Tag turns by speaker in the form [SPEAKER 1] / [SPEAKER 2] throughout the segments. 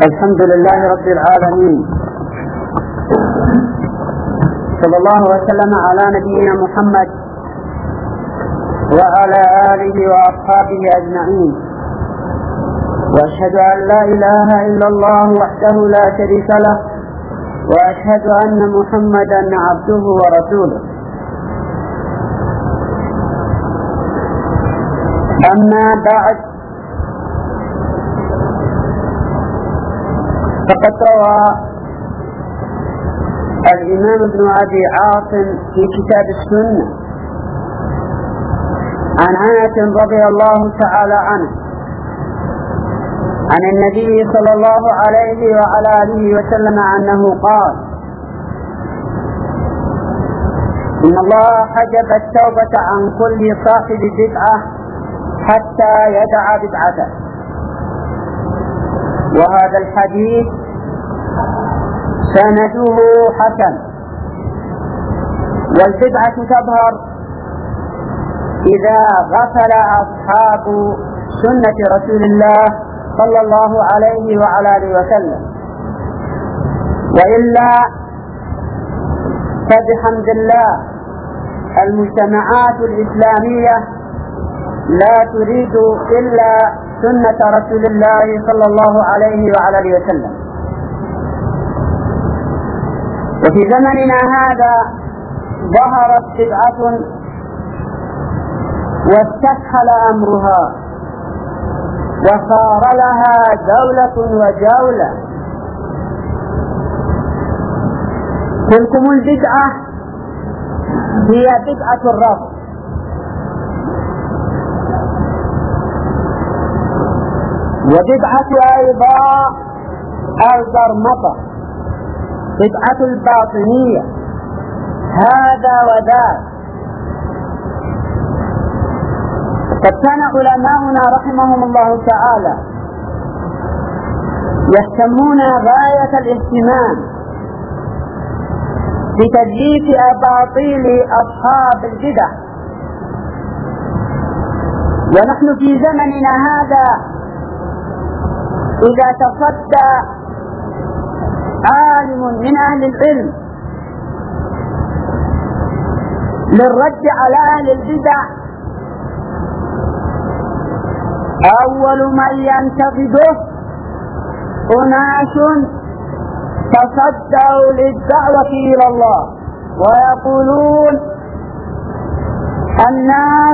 [SPEAKER 1] الحمد لله رب العالمين، صلى الله وسلم على نبينا محمد وعلى آله وأصحابه أجمعين، وأشهد أن لا إله إلا الله وحده لا شريك له، وأشهد أن محمدا عبده ورسوله. أما بعد، فقد روى الإمام ابن أبي عاصم في كتاب السنة عن أنس رضي الله تعالى عنه عن النبي صلى الله عليه وعلى آله وسلم أنه قال: إن الله حجب التوبة عن كل صاحب بدعة حتى يدع بدعته. وهذا الحديث سنده حسن. والبدعة تظهر إذا غفل أصحاب سنة رسول الله صلى الله عليه وعلى آله وسلم، وإلا فبحمد الله المجتمعات الإسلامية لا تريد إلا سنة رسول الله صلى الله عليه وعلى آله وسلم. وفي زمننا هذا ظهرت بدعة واستسهل أمرها وصار لها دولة وجولة. تلكم البدعة هي بدعة الرفض، وبدعة أيضا الزرمطة، بدعة الباطنية، هذا وذاك. قد كان علماؤنا رحمهم الله تعالى يهتمون غاية الاهتمام بتدليس أباطيل أصحاب البدع، ونحن في زمننا هذا إذا تصدى عالم من أهل العلم للرد على أهل البدع، أول من ينتقده أناس تصدوا للدعوة إلى الله ويقولون الناس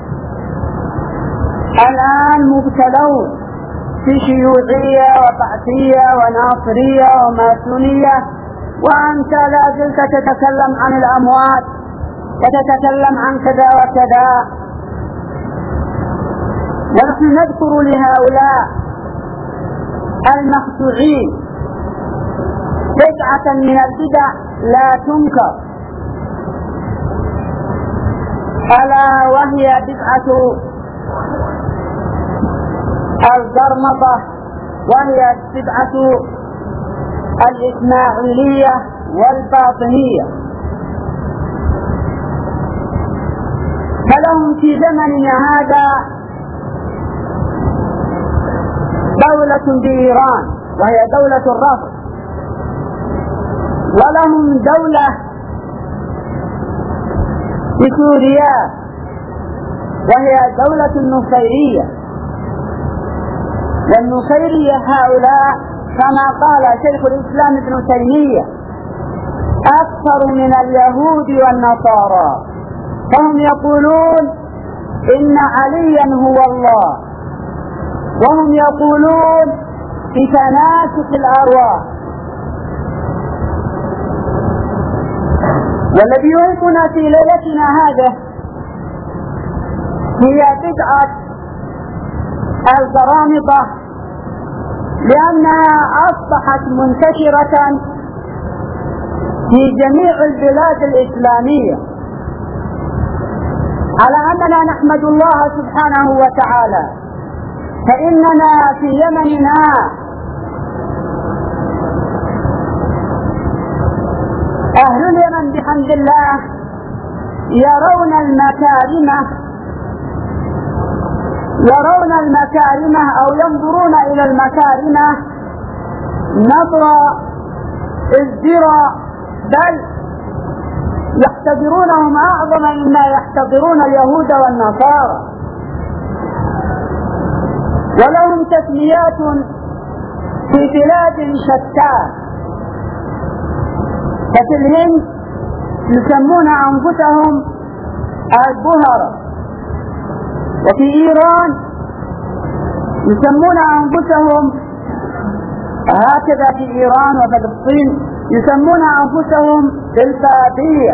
[SPEAKER 1] الآن مبتلون في شيوعية وبعثية وناصرية وماسونية، وأنت لا زلت تتكلم عن الأموات وتتكلم عن كذا وكذا. ونحن نذكر لهؤلاء المخدوعين بدعة من البدع لا تنكر، ألا وهي بدعة الزرمطة، وهي بدعة الإسماعيلية والباطنية. فلهم في زمننا هذا دولة بإيران وهي دولة الرفض، ولهم دولة بسوريا وهي دولة النصيرية. والنصيرية هؤلاء كما قال شيخ الإسلام ابن تيمية أكثر من اليهود والنصارى، فهم يقولون إن عليا هو الله، وهم يقولون في تناسخ الأرواح. والذي يهمنا في ليلتنا هذه هي بدعة الزرامطة، لأنها أصبحت منتشرة في جميع البلاد الإسلامية، على أننا نحمد الله سبحانه وتعالى، فإننا في يمننا أهل اليمن بحمد الله يرون المكارم أو ينظرون إلى المكارم نظر ازدراء، بل يحتضرونهم أعظم مما يحتضرون اليهود والنصارى، ولهم تسميات في بلاد شتى. ففي الهند يسمون أنفسهم البهرة، وفي إيران يسمون أنفسهم هكذا، في إيران وفلسطين يسمون أنفسهم البابية،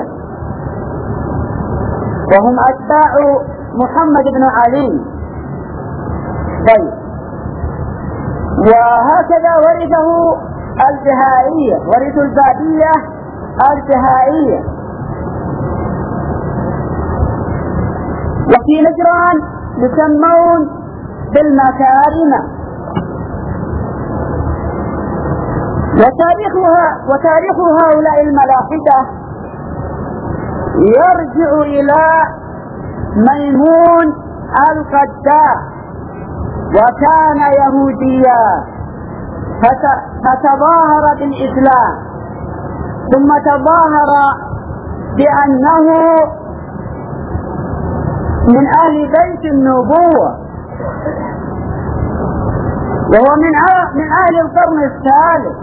[SPEAKER 1] وهم أتباع محمد بن علي. طيب، وهكذا ورثه البهائية، ورثوا البابية البهائية. وفي نجران يسمون بالمكارمة. وتاريخ هؤلاء الملاحدة يرجع إلى ميمون القداح، وكان يهوديا فتظاهر بالإسلام، ثم تظاهر بأنه من أهل بيت النبوة، وهو من أهل القرن الثالث.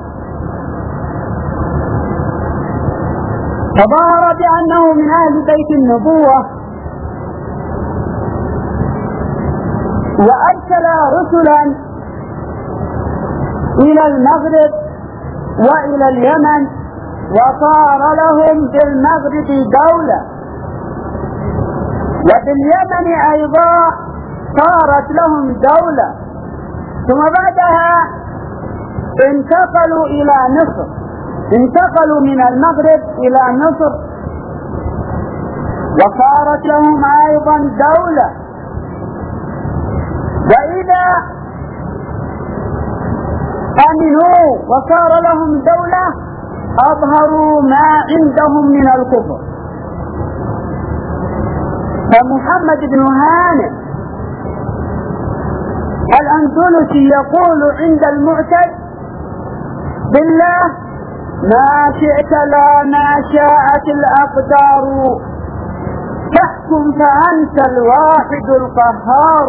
[SPEAKER 1] تظاهر بأنه من أهل بيت النبوة، وأرسل رسلا إلى المغرب وإلى اليمن، وصار لهم بالمغرب دولة، وباليمن أيضا صارت لهم دولة، ثم بعدها انتقلوا إلى مصر، انتقلوا من المغرب إلى مصر وصارت لهم أيضا دولة. وإذا أمنوا وصار لهم دولة أظهروا ما عندهم من الكفر. فمحمد بن هانئ الأندلسي يقول عند المعتد: بالله ما شئت لا ما شاءت الأقدار، تحكم فأنت الواحد القهار.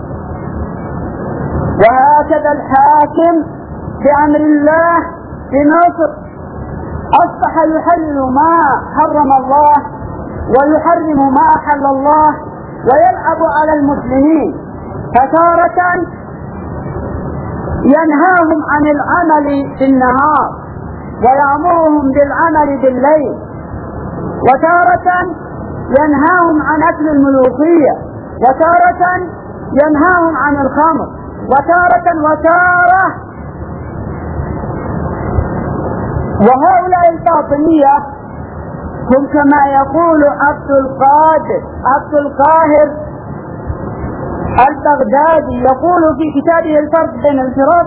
[SPEAKER 1] وهكذا الحاكم بأمر الله في مصر أصبح يحلل ما حرم الله ويحرم ما أحل الله، ويلعب على المسلمين، فتارة ينهاهم عن العمل في النهار ويأمرهم بالعمل بالليل، وتارة ينهاهم عن أكل الملوخية، وتارة ينهاهم عن الخمر، وتارة. وهؤلاء الباطنية هم كما يقول عبد القاهر البغدادي، يقول في كتابه الفرق بين الفرق،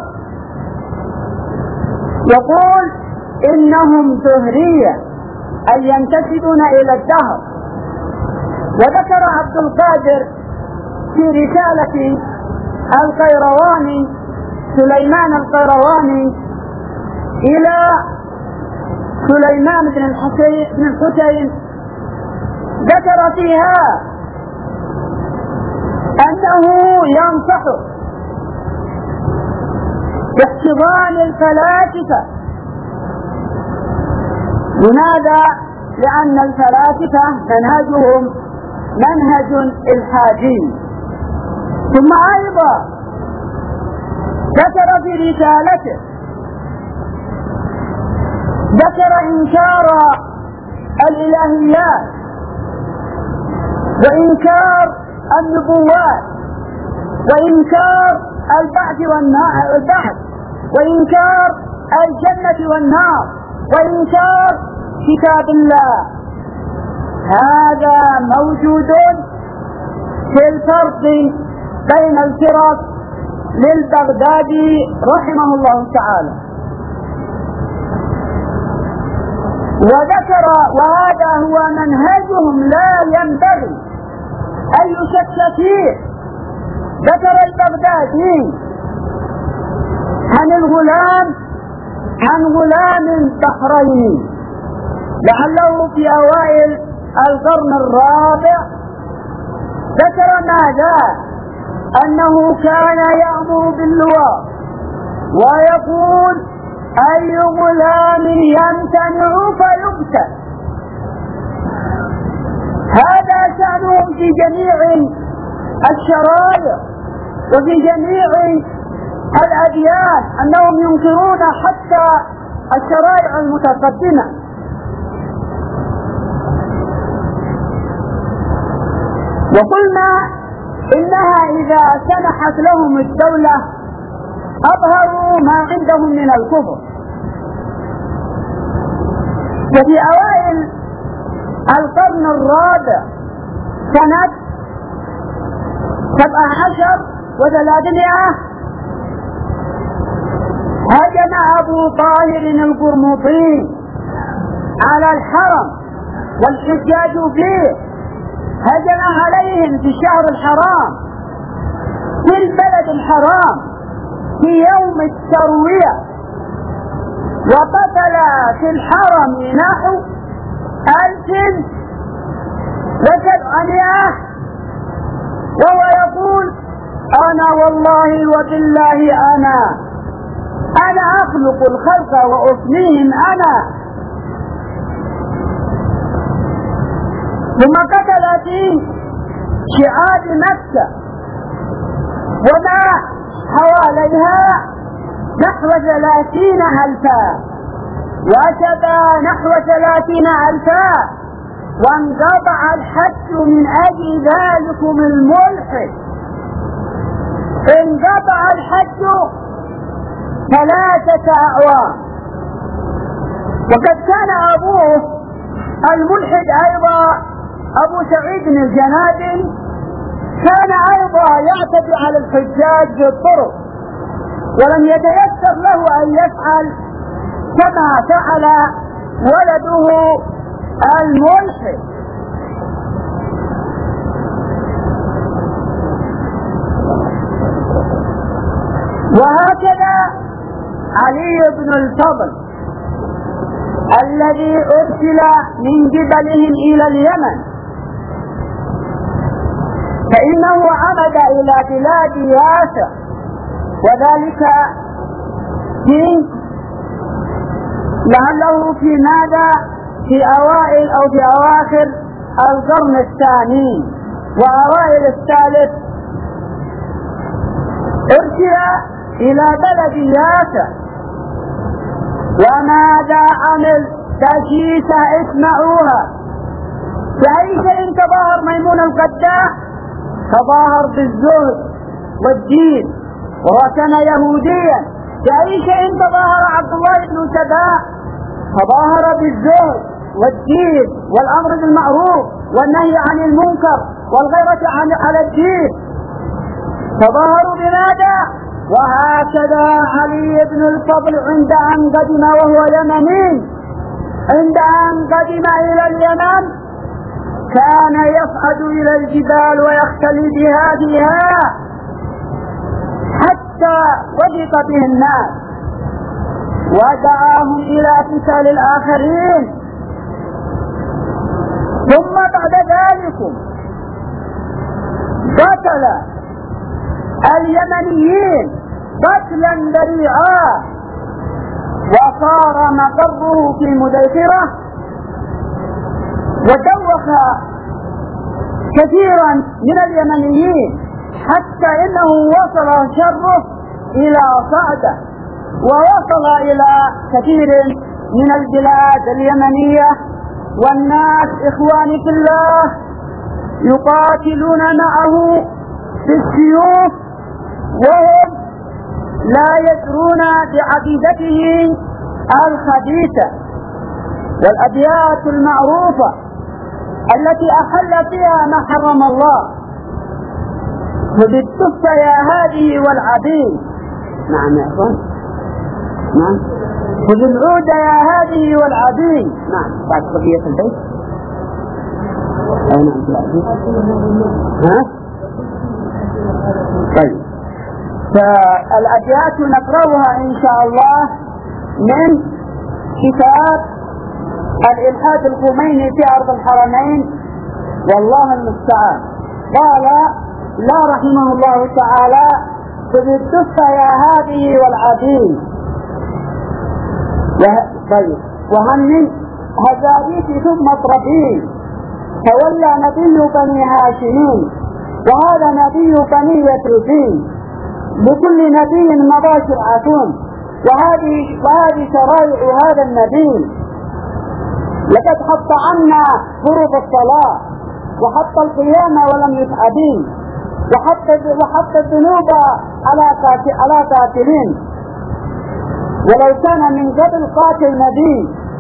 [SPEAKER 1] يقول إنهم زهرية، أي ينتسبون إلى الدهر. وذكر عبد القادر في رسالة القيرواني سليمان القيرواني إلى سليمان بن الحسين، ذكر فيها أنه ينصح باحتضان الفلاسفة. لماذا؟ لأن الفلاسفة منهجهم منهج إلحادي. ثم أيضا ذكر في رسالته، ذكر إنكار الإلهيات وإنكار النبوات وإنكار البعث وإنكار الجنة والنار وإنكار كتاب الله. هذا موجود في الفرق بين الفرق للبغدادي رحمه الله تعالى. وذكر وهذا هو منهجهم لا ينبغي أن يشك فيه. ذكر البغدادي عن الغلام عن غلام بحريني لعله في أوائل القرن الرابع، ذكر ماذا؟ أنه كان يأمر باللواء ويقول أي غلام يمتنع فيقتل. هذا شأنهم في جميع الشرائع وفي جميع الأديان، أنهم ينكرون حتى الشرائع المتقدمة. وقلنا إنها إذا سمحت لهم الدولة أظهروا ما عندهم من الكفر. وفي أوائل القرن الرابع سنة 17 و300 هجم أبو طاهر القرمطي على الحرم والحجاج فيه، هجم عليهم في الشهر الحرام في البلد الحرام في يوم التروية، وقتل في الحرم نحو 1700، وهو يقول أنا والله وبالله أنا أخلق الخلق وأفنيهم أنا. ثم قتل في شعاب مكة وما حواليها نحو 30,000، وشبى نحو 30,000، وانقطع الحج من أجل ذلكم الملحد، انقطع الحج 3 أعوام. وقد كان أبوه الملحد أيضا أبو سعيد الجنادي كان أيضا يعتدي على الحجاج بالطرق، ولم يتيسر له أن يفعل كما فعل ولده الملحد. وهكذا علي بن الفضل الذي أرسل من قبلهم إلى اليمن، فإنه عمد إلى بلاد ياسر، وذلك لعله في أوائل أو في أواخر القرن الثاني وأوائل الثالث، أرسل إلى بلد ياسر. وماذا عمل؟ تشيسة اسمعوها. بأي شيء تظاهر ميمون القداح؟ تظاهر بالزهد والدين، وهو كان يهوديا. بأي شيء تظاهر عبد الله بن سبا؟ تظاهر بالزهد والدين والأمر بالمعروف والنهي عن المنكر والغيرة على الدين. تظاهروا بماذا؟ وهكذا علي بن الفضل عند أن قدم وهو يمني، عند أن قدم إلى اليمن كان يصعد إلى الجبال ويختلي بها حتى وثق به الناس ودعاهم إلى قتال الآخرين. ثم بعد ذلك قتل اليمنيين قتلا ذريعا، وصار مقره في مديثرة، ودوخ كثيرا من اليمنيين حتى انه وصل شره الى صعدة، ووصل الى كثير من البلاد اليمنية، والناس اخواني في الله يقاتلون معه بالسيوف وهم لا يدرون بعقيدته الخبيثة والأبيات المعروفة التي أحل فيها ما حرم الله. خذ التف يا هذه والعبيد. نعم يا أخوان، نعم. خذ العود يا هذه والعبيد. نعم. بعد بقية البيت. أين أنت العبيد؟ ها؟ طيب، فالأبيات نقرأها إن شاء الله من كتاب الإلحاد الخميني في أرض الحرمين، والله المستعان. قال لا رحمه الله تعالى: فبالدفة يا هذه والعديد. طيب، وهمن هزاريك ثم اطربين، تولى نبي بني هاشمين، وهذا نبي بني يثربين، لكل نبي مضى شرعة، وهذه شرائع هذا النبي. لقد حط عنا فروض الصلاة، وحط القيام ولم يتعبين، وحط الذنوب على قاتلين، ولو كان من قبل قاتل نبي.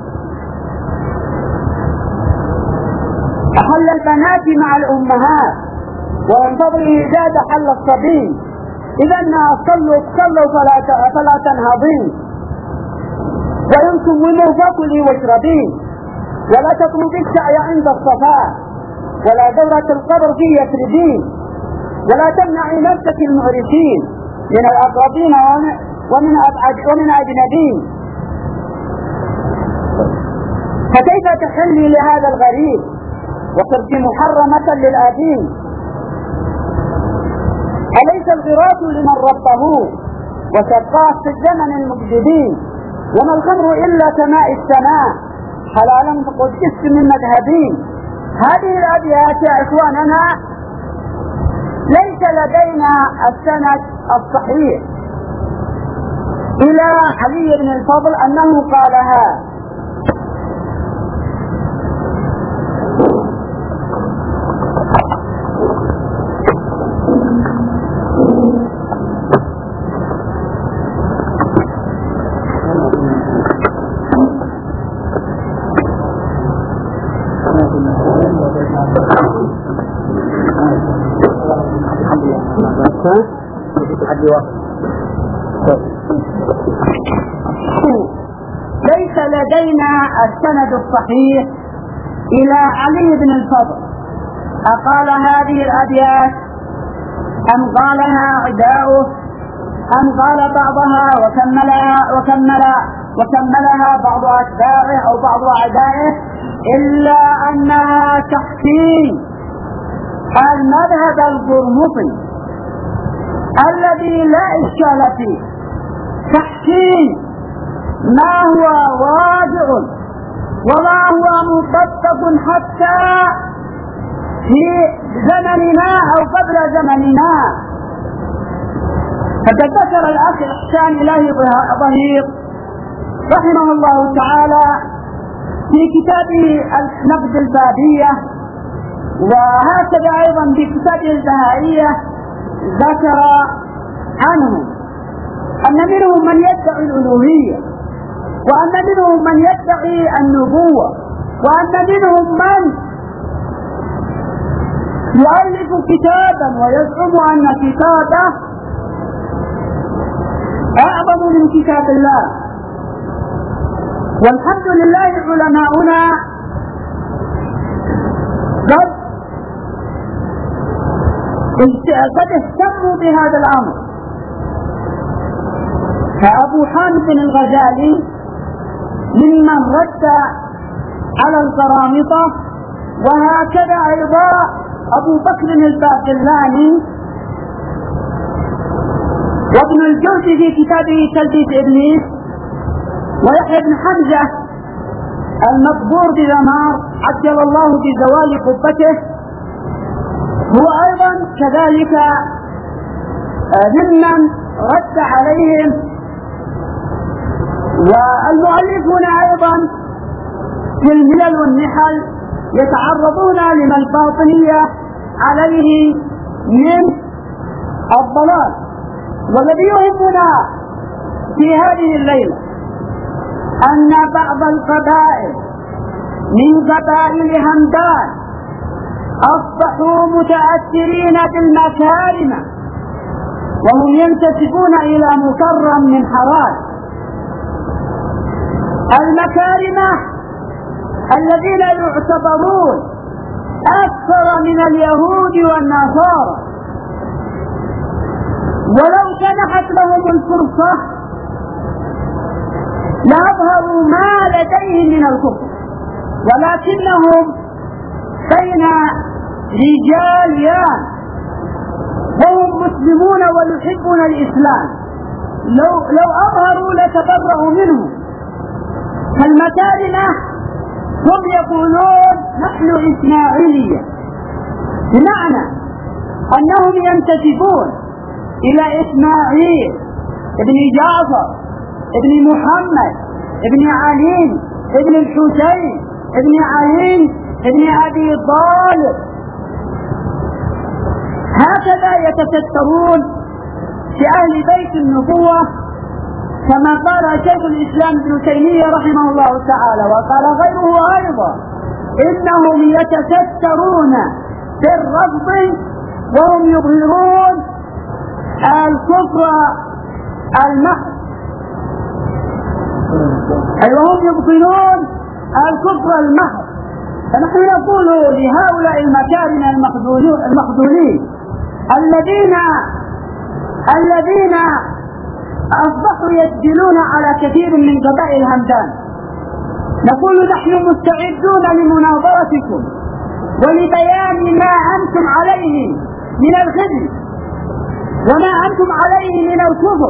[SPEAKER 1] أحل البنات مع الأمهات، ومن فضله زاد حل الصبي. إذا صلوا فلا تنهضين، وإنكم ولوا فكلي واشربين، ولا تطلبوا السعي عند الصفاء، ولا دورة القبر في يثربين، ولا تمنعي نفسك المعرفين من الأقربين ومن أجنبين. فكيف تحلي لهذا الغريب وصرت محرمة للآدين؟ أليس الغراث لمن ربه وسقاه في الزمن المجددين؟ وما الخمر إلا كماء السماء، حلالا قد جست من مذهبين. هذه الأبيات يا إخواننا ليس لدينا السند الصحيح إلى علي بن الفضل أنه قالها. ليس لدينا السند الصحيح إلى علي بن الفضل أقال هذه الأبيات أم قالها عداؤه أم قال بعضها وكملها بعض أتباعه أو بعض أعدائه، إلا أنها تحكيم المذهب القرمطي الذي لا إشكال فيه، تحكيم ما هو واضع وما هو مطبق حتى في زمننا أو قبل زمننا. فقد ذكر الأخ إحسان إلهي ظهير رحمه الله تعالى في كتابه النقد البابية، وهكذا أيضا في كتابه البهائية ذكر عنهم أن منهم من يدعي الألوهية، وأن منهم من يدعي النبوة، وأن منهم من يؤلف كتابا ويزعم أن كتابه أعظم من كتاب الله. والحمد لله علماؤنا قد اهتموا بهذا الأمر. فأبو حامد الغزالي ممن رد على القرامطة، وهكذا أيضا أبو بكر الباقلاني، وابن الجوزي في كتابه تلبيس إبليس، ويحيى بن حمزة المقبور بدمار عجل الله بزوال قبته هو أيضا كذلك ممن رد عليهم. والمؤلفون أيضا في الملل والنحل يتعرضون لما الباطنية عليه من الضلال. والذي يهمنا في هذه الليلة أن بعض القبائل من قبائل همدان أصبحوا متأثرين بالمكارم، وهم ينتسبون إلى مكرم من حرام. المكارمة الذين يعتبرون أكثر من اليهود والنصارى، ولو سنحت لهم الفرصة لديهم من الكفر، ولكنهم بين رجاليان وهم مسلمون ويحبون الإسلام، لو أظهروا لتبرأوا منهم. فالمكارمة هم يقولون نحن إسماعيلية، بمعنى أنهم ينتسبون إلى إسماعيل ابن جعفر ابن محمد ابن علي ابن الحسين ابن علي ابن أبي طالب. هكذا يتسترون في أهل بيت النبوة، كما قال شيخ الإسلام ابن تيمية رحمه الله تعالى، وقال غيره أيضا إنهم يتسترون بالرفض وهم يظهرون الكفر المحض، أي وهم يبطنون الكفر المحض. فنحن نقول لهؤلاء المكارم المخذولين الذين أصبحوا يسجلون على كثير من قبائل همدان، نقول نحن مستعدون لمناظرتكم ولبيان ما أنتم عليه من الخزي وما أنتم عليه من الكفر.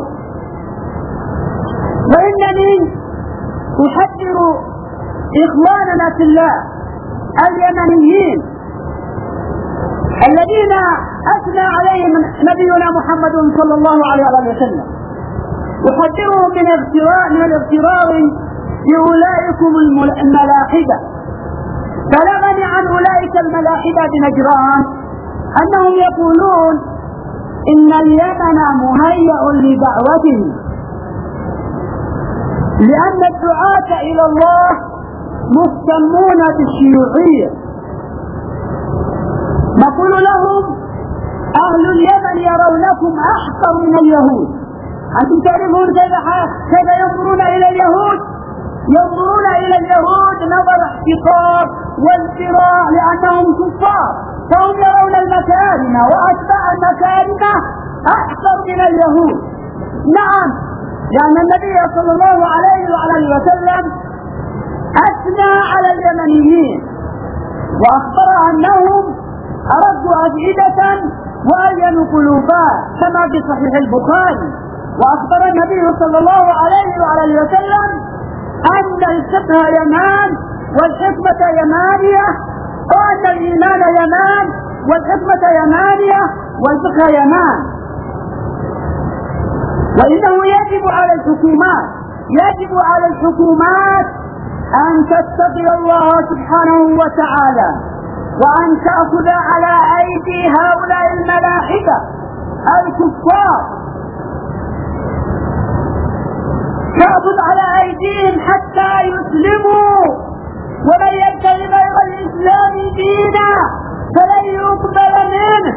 [SPEAKER 1] وإنني أحذر إخواننا في الله اليمنيين الذين أثنى عليهم نبينا محمد صلى الله عليه وسلم، أحذرهم من الاغترار بأولئكم الملاحدة. بلغني عن أولئك الملاحدة بنجران أنهم يقولون إن اليمن مهيأ لدعوته، لأن الدعاة إلى الله مهتمون بالشيوعية. نقول لهم أهل اليمن يرونكم أحقر من اليهود. أنتم تعرفون كيف ينظرون إلى اليهود؟ ينظرون إلى اليهود نظر احتقار وازدراء لأنهم كفار، فهم يرون المكارم وأتباع المكارم أحقر من اليهود. نعم، لأن النبي صلى الله عليه وسلم أثنى على اليمنيين وأخبر أنهم أردوا أفئدة وألينوا قلوبا كما في صحيح البخاري. وأخبر النبي صلى الله عليه وسلم أن الفقه يمان والحكمة يمانية، وأن الإيمان يمان والحكمة يمانية والفقه يمان. وإنه يجب على الحكومات أن تتقي الله سبحانه وتعالى، وأن تأخذ على أيدي هؤلاء الملاحدة الكفار، تأخذ على أيديهم حتى يسلموا، ومن يبتغي غير الإسلام دينا فلن يقبل منه.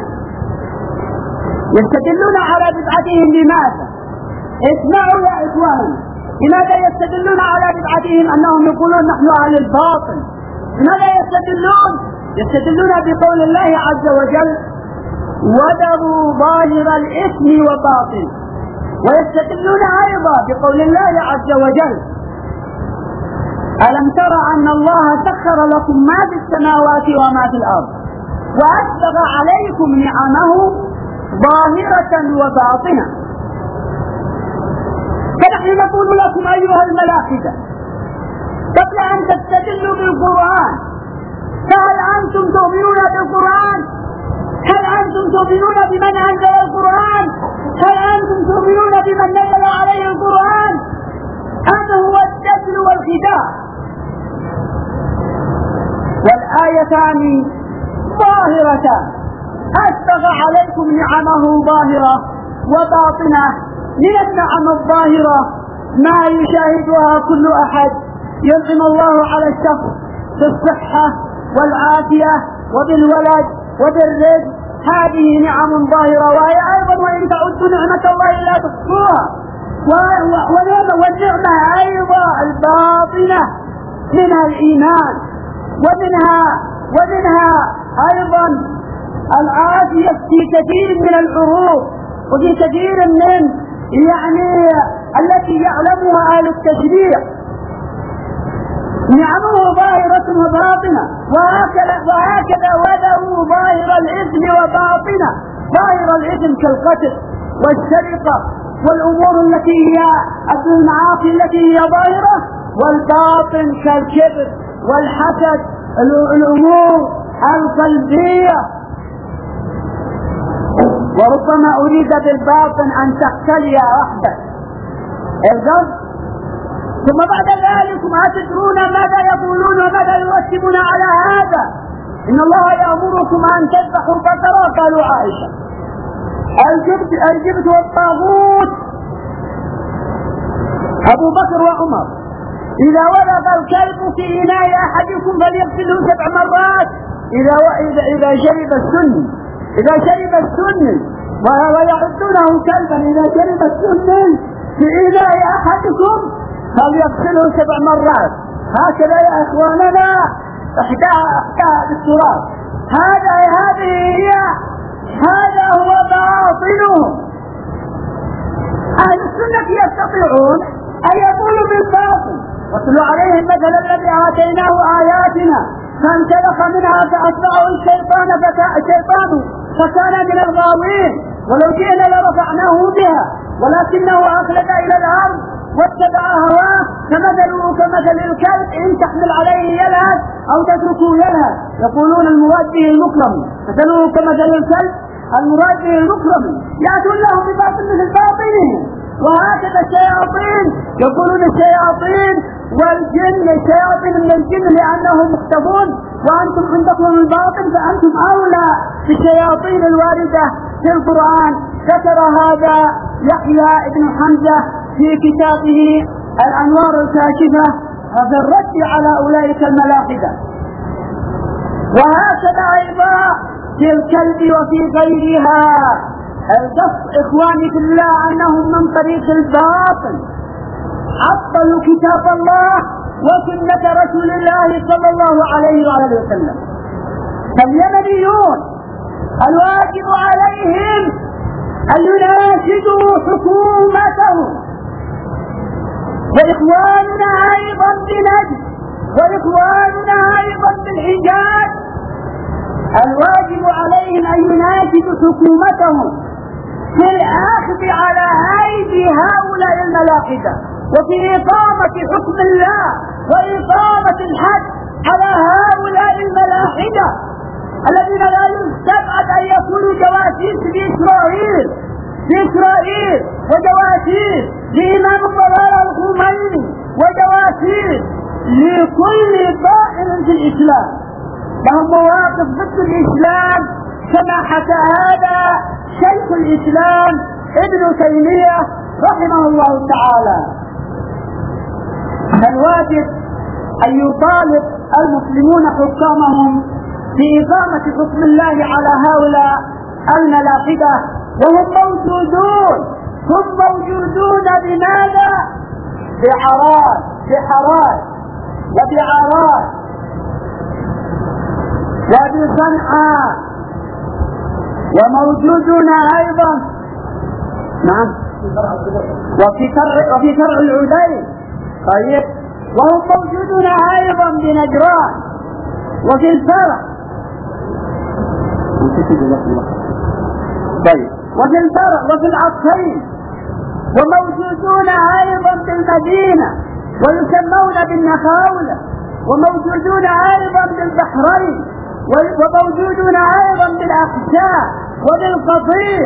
[SPEAKER 1] يستدلون على بدعتهم بماذا؟ اسمعوا يا إخواني، لماذا يستدلون على بدعتهم؟ أنهم يقولون نحن أهل الباطل. لماذا يستدلون بقول الله عز وجل وذروا ظاهر الإثم وباطن، ويستدلون أيضا بقول الله عز وجل ألم تر أن الله سخر لكم ما في السماوات وما في الأرض وأسبغ عليكم نعمه ظاهرة وباطنة. فنحن نقول لكم أيها الملاحدة قبل أن تستدلوا بالقرآن، فهل أنتم تؤمنون بالقرآن؟ هل أنتم تؤمنون بمن أنزل القرآن؟ هل أنتم تؤمنون بمن نزل عليه القرآن؟ هذا هو الدجل والخداع. والآيتان ظاهرتان أسبغ عليكم نعمه ظاهرة وباطنة. من النعم الظاهرة ما يشاهدها كل أحد، ينعم الله على الشخص بالصحة والعافية وبالولد وبالرزق، هذه نعم ظاهرة، وهي أيضا وإن تعدوا نعمة الله لا تحصوها. والنعمة أيضا الباطنة منها الإيمان، ومنها أيضا العافية في كثير من العروض، وفي كثير من التي يعلمها أهل التشريع. نعمه ظاهرة وباطنة، وهكذا وله ظاهر الإثم وباطنة. ظاهر الإثم كالقتل والسرقة والأمور التي هي المعاصي التي هي ظاهرة، والباطن كالكبر والحسد، الأمور القلبية. وربما أريد بالباطن أن تختلي وحدك القلب. ثم بعد ذلك ما تدرون ماذا يقولون وماذا يرتبون على هذا. إن الله يأمركم أن تذبحوا بقرة. قالوا عائشة الجبت والطاغوت أبو بكر وعمر. إذا ولد الكلب في إناء أحدكم فليغسله 7 مرات إذا شرب السن ويعدونه كلبا إذا شرب السن في إناء أحدكم فليغسله 7 مرات. هكذا يا إخواننا إحداها بالتراب. هذا هو باطنهم. أهل السنة يستطيعون أن يقولوا بالباطل. واتلوا عليهم مثل الذي آتيناه آياتنا فانسلخ منها فأتبعه الشيطان فكان من الغاوين. ولو جئنا لرفعناه بها ولكنه أخلد إلى الأرض واتبع هواه فمثله كمثل الكلب إن تحمل عليه يلهث أو تتركه يلهث. يقولون المراد به المكرم، مثله كمثل الكلب المراد به المكرم. يأتون له بباطل مثل باطنهم. وهكذا الشياطين يقولون الشياطين والجن، الشياطين من الجن لأنهم مختفون، وأنتم عندكم الباطل فأنتم أولى بالشياطين الواردة في القرآن. ذكر هذا يحيى بن حمزة في كتابه الأنوار الكاشفة في الرد على أولئك الملاحدة. وهكذا أيضا في الكلب وفي غيرها. القصد إخواني في الله أنهم من طريق الباطل عطلوا كتاب الله وسنة رسول الله صلى الله عليه وآله وسلم. فاليمنيون الواجب عليهم أن يناشدوا حكومتهم، وإخواننا أيضا بنجد، وإخواننا أيضا بالحجاز الواجب عليهم أن يناشدوا حكومتهم في الأخذ على أيدي هؤلاء الملاحدة وفي إقامة حكم الله وإقامة الحد على هؤلاء الملاحدة الذين لا يستبعد أن يكونوا جواسيس لإسرائيل وجواسيس لإمام الضلال الخميني وجواسيس لكل طائر في الإسلام. لهم مواقف ضد الإسلام كما حكى هذا شيخ الإسلام ابن تيمية رحمه الله تعالى. الواجب أن يطالب المسلمون حكامهم بإقامة حكم الله على هؤلاء الملاحدة، وهم موجودون بماذا؟ بحرات وبعراس وبصنعاء، وموجودون أيضا نعم وفي فرع العدي. طيب، وهم موجودون أيضا بنجران وفي الفرع. طيب، وفي الفرع وفي العطفين، وموجودون أيضا بالمدينة ويسمون بالنخاولة، وموجودون أيضا بالبحرين، وموجودون أيضا بالأقشاء وبالقطيع.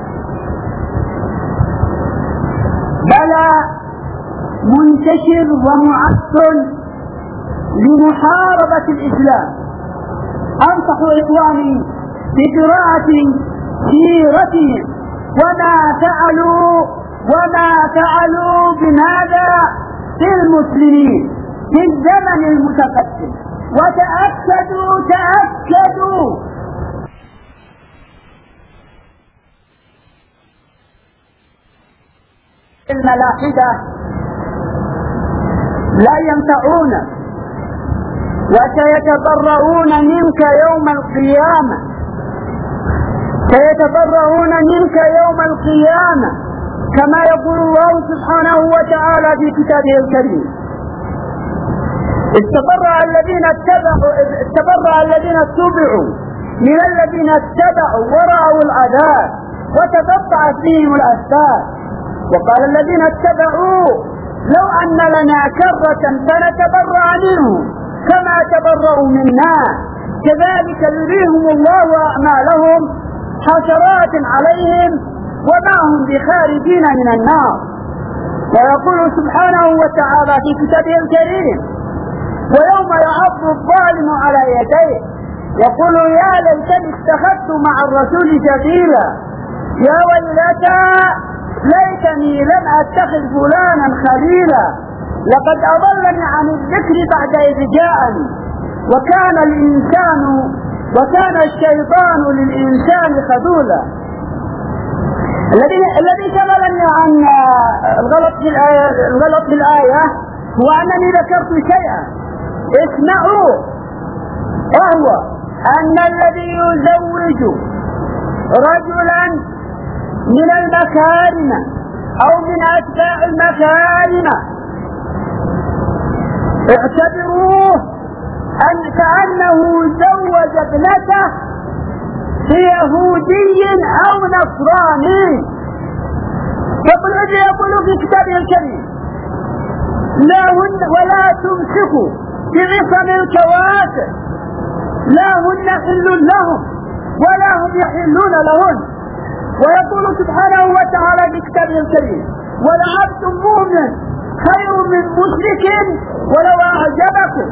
[SPEAKER 1] بلى منتشر ومعطل لمحاربة الإسلام. أنصح إخواني بقراءة سيرتهم وما فعلوا بماذا في المسلمين في الزمن المتقدم، وتأكدوا الملاحدة لا ينفعونك وسيتبرؤون منك يوم القيامة، كما يقول الله سبحانه وتعالى في كتابه الكريم: استبرأ الذين اتبعوا من الذين اتبعوا ورأوا العذاب وتقطعت بهم الأسباب. وقال الذين اتبعوا لو أن لنا كرة فنتبرأ منهم كما تبرأوا منا كذلك يريهم الله أعمالهم حسرات عليهم وما هم بخارجين من النار. ويقول سبحانه وتعالى في كتابه الكريم: ويوم يعض الظالم على يديه يقول يا ليتني اتخذت مع الرسول سبيلا يا ويلتى ليتني لم اتخذ فلانا خليلا لقد اضلني عن الذكر بعد اذ جاءني وكان الشيطان للانسان خذولا. الذي شغلني عن الغلط في الآية هو أنني ذكرت شيئا اسمعوا، وهو أن الذي يزوج رجلا من المكارم أو من أتباع المكارم اعتبروه كأنه زوج ابنته يهودي أو نصراني. يقول في كتابه الكريم: ولا تمسكوا بعصم الكواكب لا هن حل لهم ولا هم يحلون لهن. ويقول سبحانه وتعالى في كتابه الكريم: ولعبد مؤمن خير من مشرك ولو أعجبكم.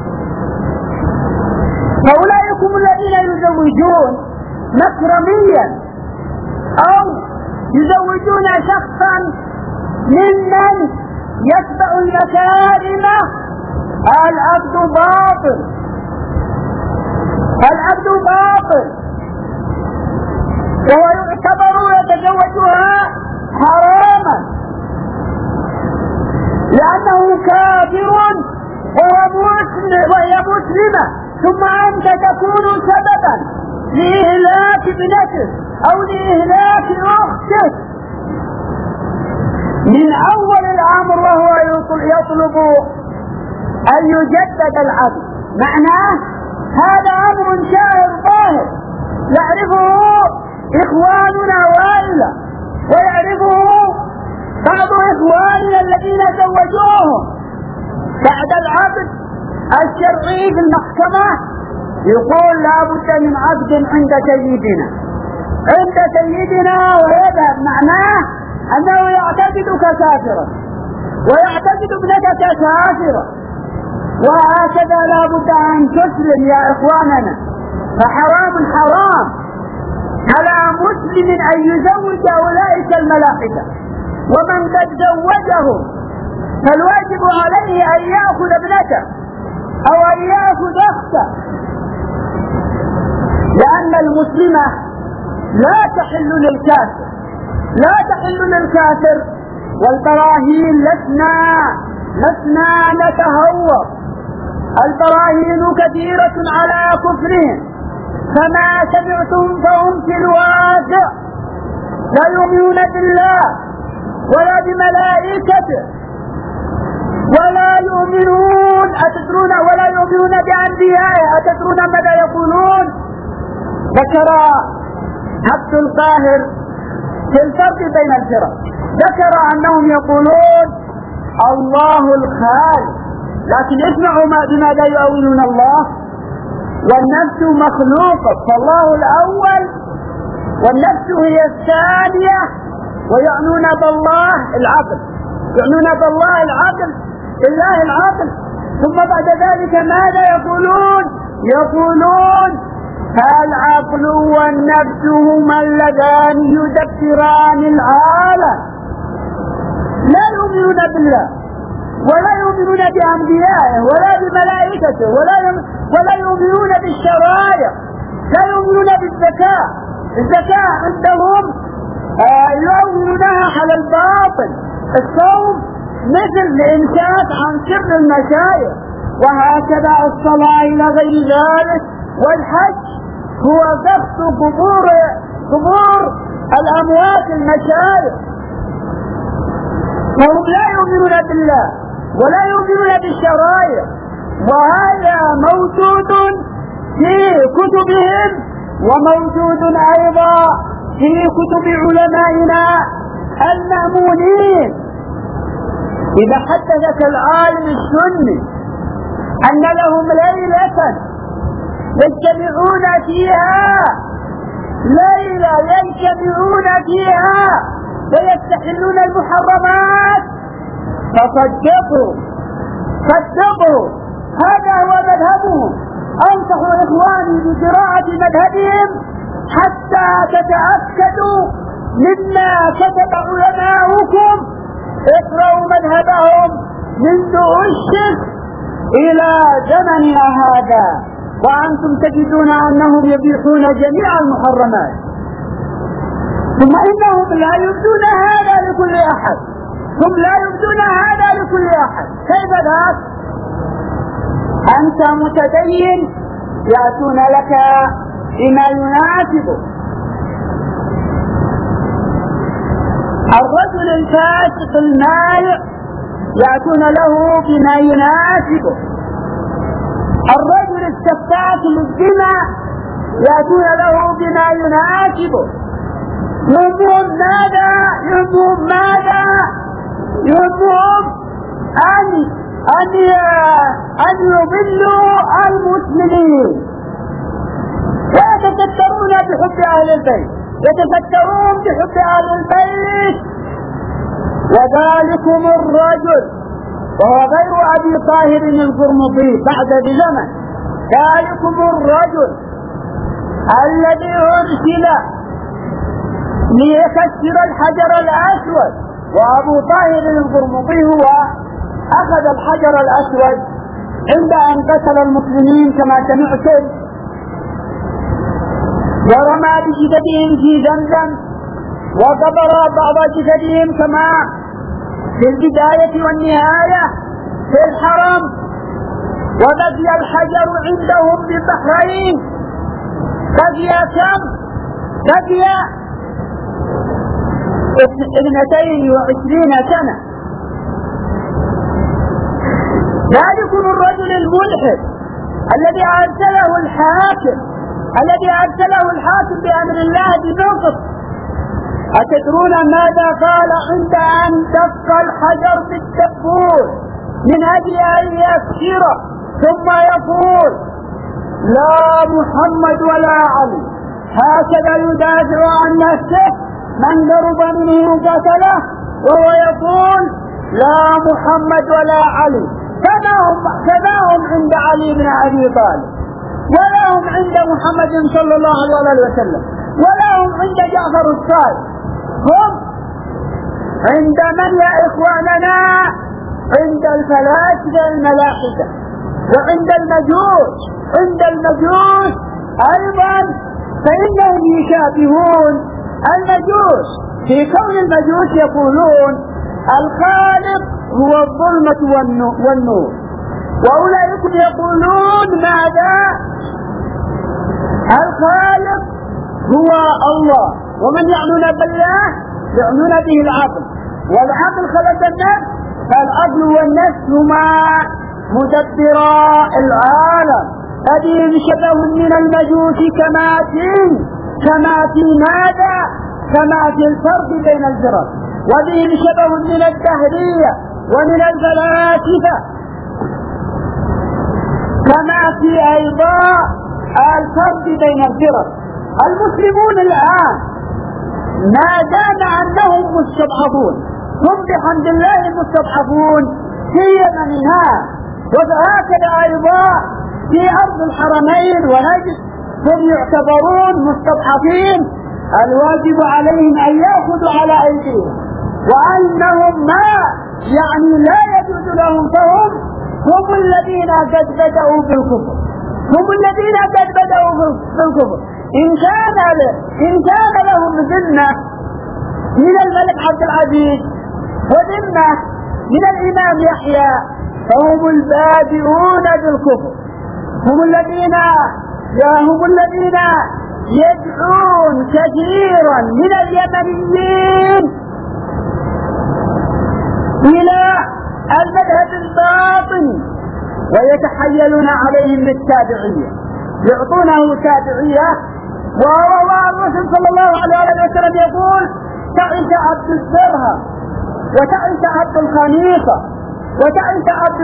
[SPEAKER 1] فأولئكم الذين يزوجون مكرميا أو يزوجون شخصا ممن يتبع المكارم العبد باطل وهو يعتبر يتزوجها حراما لأنه كافر وهي مسلمة، ثم أنت تكون سببا لإهلاك ابنته أو لإهلاك أخته من أول الأمر، وهو يطلب أن يجدد العقد. معناه هذا أمر شائع ظاهر يعرفه إخواننا وإلا ويعرفه بعض إخواننا الذين زوجوهم بعد العقد الشرعي في المحكمة. يقول لا بد من عقد عند سيدنا ويذهب، معناه أنه يعتقدك كافرا ويعتقد ابنتك كافرا. وهكذا لا بد أن تسلم يا إخواننا. فحرام على مسلم أن يزوج أولئك الملاحدة، ومن قد زوجهم فالواجب عليه أن يأخذ ابنته أو أن يأخذ أخته، لأن المسلمة لا تحل للكافر. والبراهين لسنا نتهور، البراهين كثيرة على كفرهم، فما سمعتم فهم في الواقع لا يؤمنون بالله ولا بملائكته ولا يؤمنون بأنبيائه. أتدرون ماذا يقولون؟ ذكر عبد القاهر في الفرق بين الفرق، ذكر أنهم يقولون الله الخالق، لكن اسمعوا بماذا يؤولون الله: والنفس مخلوقة، فالله الأول والنفس هي الثانية، ويعنون بالله العقل، بالله العقل. ثم بعد ذلك ماذا يقولون؟ العقل والنفس هما اللذان يدبران العالم. لا يؤمنون بالله ولا يؤمنون بأنبيائه ولا بملائكته ولا يؤمنون بالشرائع، لا يؤمنون بالزكاة. الزكاة عندهم يؤمنونها على الباطل. الصوم مثل الإمساك عن سر المشايخ، وهكذا الصلاة إلى غير ذلك. والحج هو قصد قبور الأموات المشايخ. فهم لا يؤمنون بالله ولا يؤمنون بالشرائع وهذا موجود في كتبهم وموجود أيضا في كتب علمائنا المأمونين. إذا حدثك العالم السني أن لهم ليلة يجتمعون فيها ويستحلون المحرمات، فصدقوا هذا هو مذهبهم. أنصح إخواني بقراءة مذهبهم حتى تتأكدوا مما كتب علماؤكم. اقرأوا مذهبهم منذ الشرك إلى زمننا هذا وأنتم تجدون أنهم يبيحون جميع المحرمات، ثم إنهم لا يبدون هذا لكل أحد. كيف ذاك؟ أنت متدين يأتون لك بما يناسبك. الرجل الفاسق المالع يأتون له بما يناسبه. الرجل السفاك للدماء يأتون له بما يناسبه. يهمهم ماذا؟ يهمهم أن يضلوا المسلمين، ويتفكرون بحب أهل البيت، وذلكم الرجل وهو غير أبي طاهر القرمطي بعد بزمن، ذلكم الرجل الذي أرسل ليكسر الحجر الأسود، وأبو طاهر القرمطي هو أخذ الحجر الأسود عند أن قتل المسلمين كما سمعتم، ورمى بجسدهم في زمزم، وقبر بعض جسدهم كما في البداية والنهاية في الحرم، وبقي الحجر عندهم بالبحرين. بقي كم؟ بقي 22 سنة. ذلكم الرجل الملحد الذي أرسله الحاكم بأمر الله بنقص. أتدرون ماذا قال عند أن دق الحجر بالدبور من أجل أن يكسره، ثم يقول لا محمد ولا علي، هكذا يدافع عن نفسه من ضرب منه قتله، وهو يقول لا محمد ولا علي. كما هم عند علي بن أبي طالب، ولا هم عند محمد صلى الله عليه وسلم، ولا هم عند جعفر الصادق. هم عند من يا إخواننا؟ عند الفلاسفة الملاحدة، وعند المجوس. أيضا فإنهم يشابهون المجوس في كون المجوس يقولون الخالق هو الظلمة والنور، وأولئك يقولون ماذا؟ الخالق هو الله، ومن يعنون بالله يعنون به العقل، والعقل خلق النفس، فالعقل والنفس هما مدبرا العالم. هذه شبه من المجوس كما في ماذا؟ كما في الفرق بين الفرق، وبه شبه من الدهرية ومن الفلاسفة، كما في أيضا الفرق بين الفرق. المسلمون الآن ما دام أنهم مستضعفون، هم بحمد الله مستضعفون في يمنها، وهكذا أيضا في أرض الحرمين ونجد هم يعتبرون مستضعفين. الواجب عليهم أن يأخذوا على أيديهم، وأنهم لا يجوز لهم، فهم الذين قد بدأوا بالكفر. إن كان لهم ذمة من الملك عبد العزيز وذمة من الإمام يحيى، فهم البادئون بالكفر، هم الذين يدعون كثيرا من اليمنيين إلى المذهب الباطني ويتحيلون عليهم بالتابعية، يعطونه تابعية. وهو الرسول صلى الله عليه وسلم يقول: تعس عبد الدرهم وتعس عبد الخميصة وتعس عبد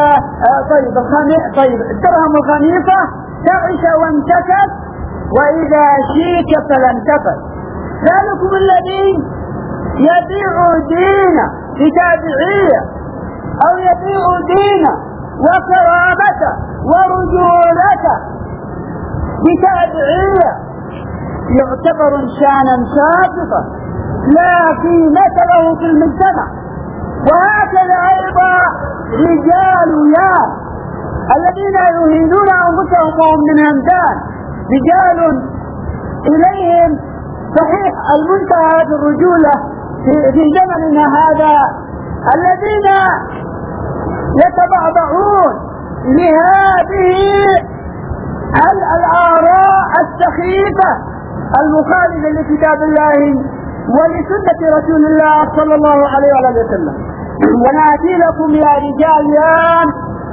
[SPEAKER 1] الدرهم والخميصة، تعس وانتكت وإذا شيك فلم تفت. ذلكم الذي يبيع دينه بتابعية أو يبيع دينه وكرامته ورجولته بتابعية يعتبر إنسانا ساقطا لا قيمة له في المجتمع. وهكذا أيضا رجال يام الذين يهينون أنفسهم وهم من همدان، رجال إليهم صحيح المنتهى في الرجولة في زمننا هذا، الذين يتبعضعون لهذه الآراء السخيفة المخالفة لكتاب الله ولسنة رسول الله صلى الله عليه وسلم. ونأتي لكم يا رجال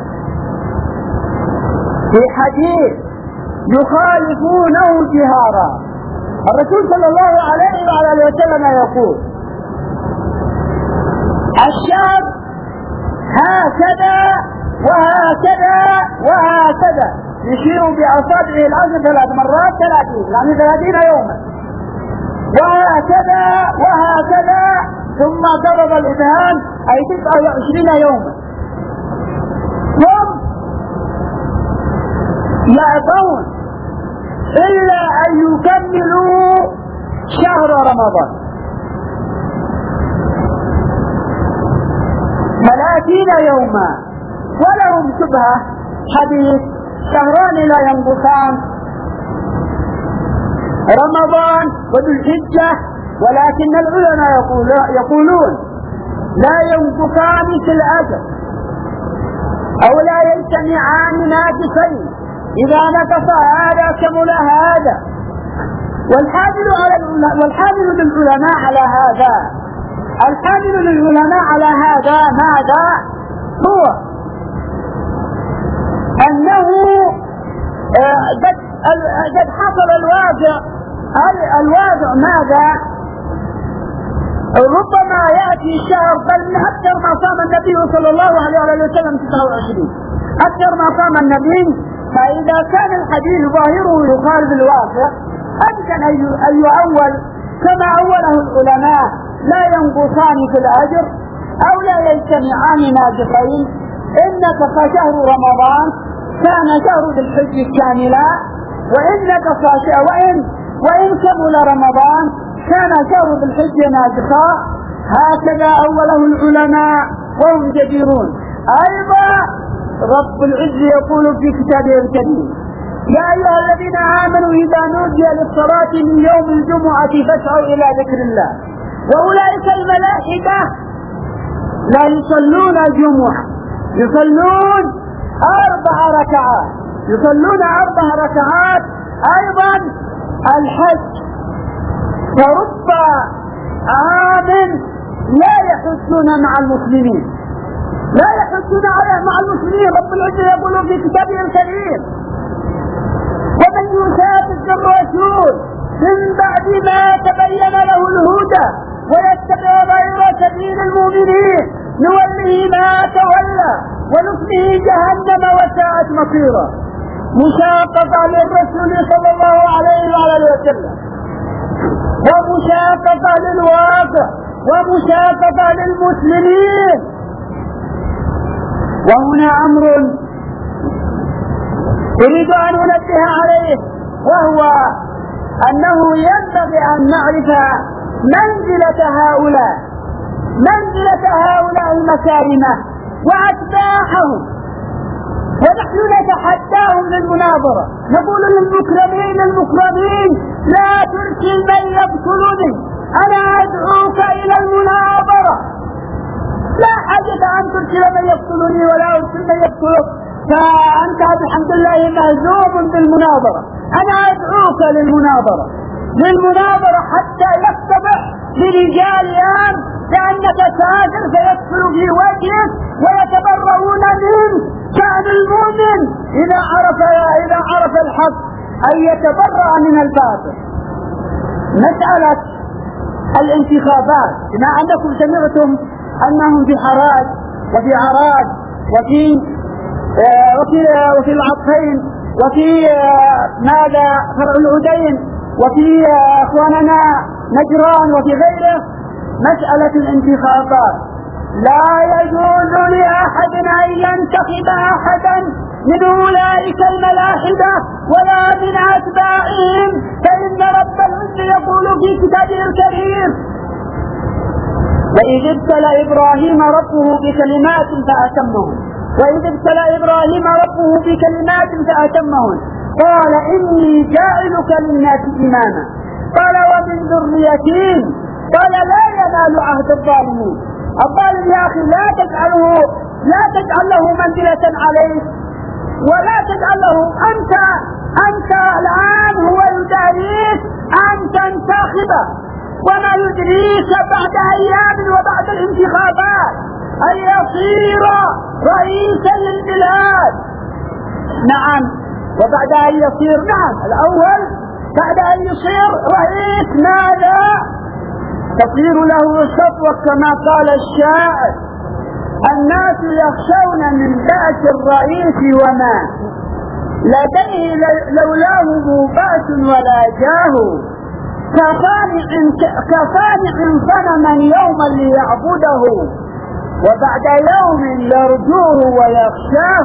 [SPEAKER 1] في حديث يخالفونه جهارا. الرسول صلى الله عليه وسلم يقول: الشعب هكذا وهكذا وهكذا، يشير بأصابعه العشر 3 مرات 30، يعني 30 يوما، وهكذا وهكذا، ثم ضرب الإبهام أي 29 يوما. هم يأبون إلا أن يكملوا شهر رمضان 30 يوما، ولهم شبهة حديث: شهران لا ينقصان، رمضان وذو الحجة، ولكن العلماء يقولون لا ينقصان في الأجر أو لا يجتمعان ناقصين، إذا نقص هذا كمل هذا. والحامل للعلماء على هذا، الحامل للعلماء على هذا ماذا؟ هو أنه قد حصل الواقع ماذا؟ ربما يأتي شهر بل أكثر ما صام النبي صلى الله عليه وسلم 29، أكثر ما صام النبي. فإذا كان الحديث ظاهره يخالف الواقع أمكن أن يؤول كما أوله العلماء: لا ينقصان في الأجر أو لا يجتمعان ناقصين. إنك فشهر رمضان كان شهر ذي الحج كاملا، وإن كمل رمضان كان شهر ذي الحج ناقصا. هكذا أوله العلماء وهم جديرون. أيضا رب العز يقول في كتابه الكريم: يا أيها الذين آمنوا إذا نودي للصلاة من يوم الجمعة فاسعوا إلى ذكر الله. وأولئك الملائكة لا يصلون الجمعة، يصلون 4 ركعات، يصلون 4 ركعات. أيضا الحج، فرب عام لا يحجون مع المسلمين، لا يحجون مع المسلمين. رب العزة يقول في كتابه الكريم: ومن يشاقق الرسول من بعد ما تبين له الهدى ويتبع غير سبيل المؤمنين نوله ما تولى ونصله جهنم وساءت مصيرا. مشاققة للرسول صلى الله عليه وسلم، ومشاققة للواقع، ومشاققة للمسلمين. وهنا أمر أريد أن أنبه عليه، وهو أنه ينبغي أن نعرف منزلة هؤلاء المكارمة وأتباعهم، ونحن نتحداهم للمناظرة. نقول للمكرمين لا ترسل من يقتلني، أنا أدعوك إلى المناظرة. لا حاجة أن ترسل من يقتلني ولا أرسل من يقتلك، فأنت الحمد لله مهزوم بالمناظرة. أنا أدعوك للمناظرة حتى يتبع برجال لأنك ساكر فيدخل في وجهك ويتبرؤون منه كان المؤمن إذا عرف الحق أن يتبرأ من الباطل. مسألة الانتخابات، بما أنكم سمعتم أنهم في حراج وفي عراج وفي العطفين وفي ماذا فرع العدين وفي أخواننا نجران وفي غيره، مسألة الانتخابات لا يجوز لأحد أن ينتخب أحدا من أولئك الملاحدة ولا من أتباعهم، فإن رب العزة يقول في كتابه الكريم: وإذ ابتلى إبراهيم ربه بكلمات فأتمهن قال إني جاعلك للناس إماما قال ومن ذريتي قال لا ينال عهد الظالمين. الظالم يا أخي لا تجعل له منزلة عليك، ولا تجعل له أنت الآن هو يداريك أن تنتخبه، وما يدريك بعد أيام وبعد الانتخابات أن يصير رئيسا للبلاد. نعم، وبعد أن يصير الأول بعد أن يصير رئيس ماذا؟ تصير له سطوة كما قال الشاعر: الناس يخشون من بأس الرئيس وما لديه لولاه بأس ولا جاه، كصانع صنما يوما ليعبده وبعد يوم يرجوه ويخشاه.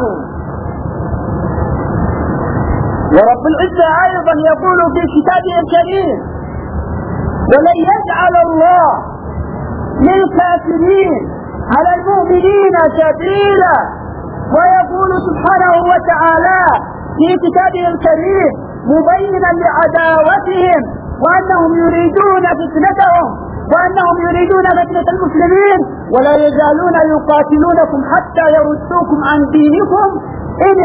[SPEAKER 1] ورب العزة أيضا يقول في كتابه الكريم: ولن يجعل الله للكافرين على المؤمنين سبيلا. ويقول سبحانه وتعالى في كتابه الكريم مبينا لعداوتهم وأنهم يريدون فتنتهم وأنهم يريدون فتنة المسلمين ولا يزالون يقاتلونكم حتى يردوكم عن دينكم إن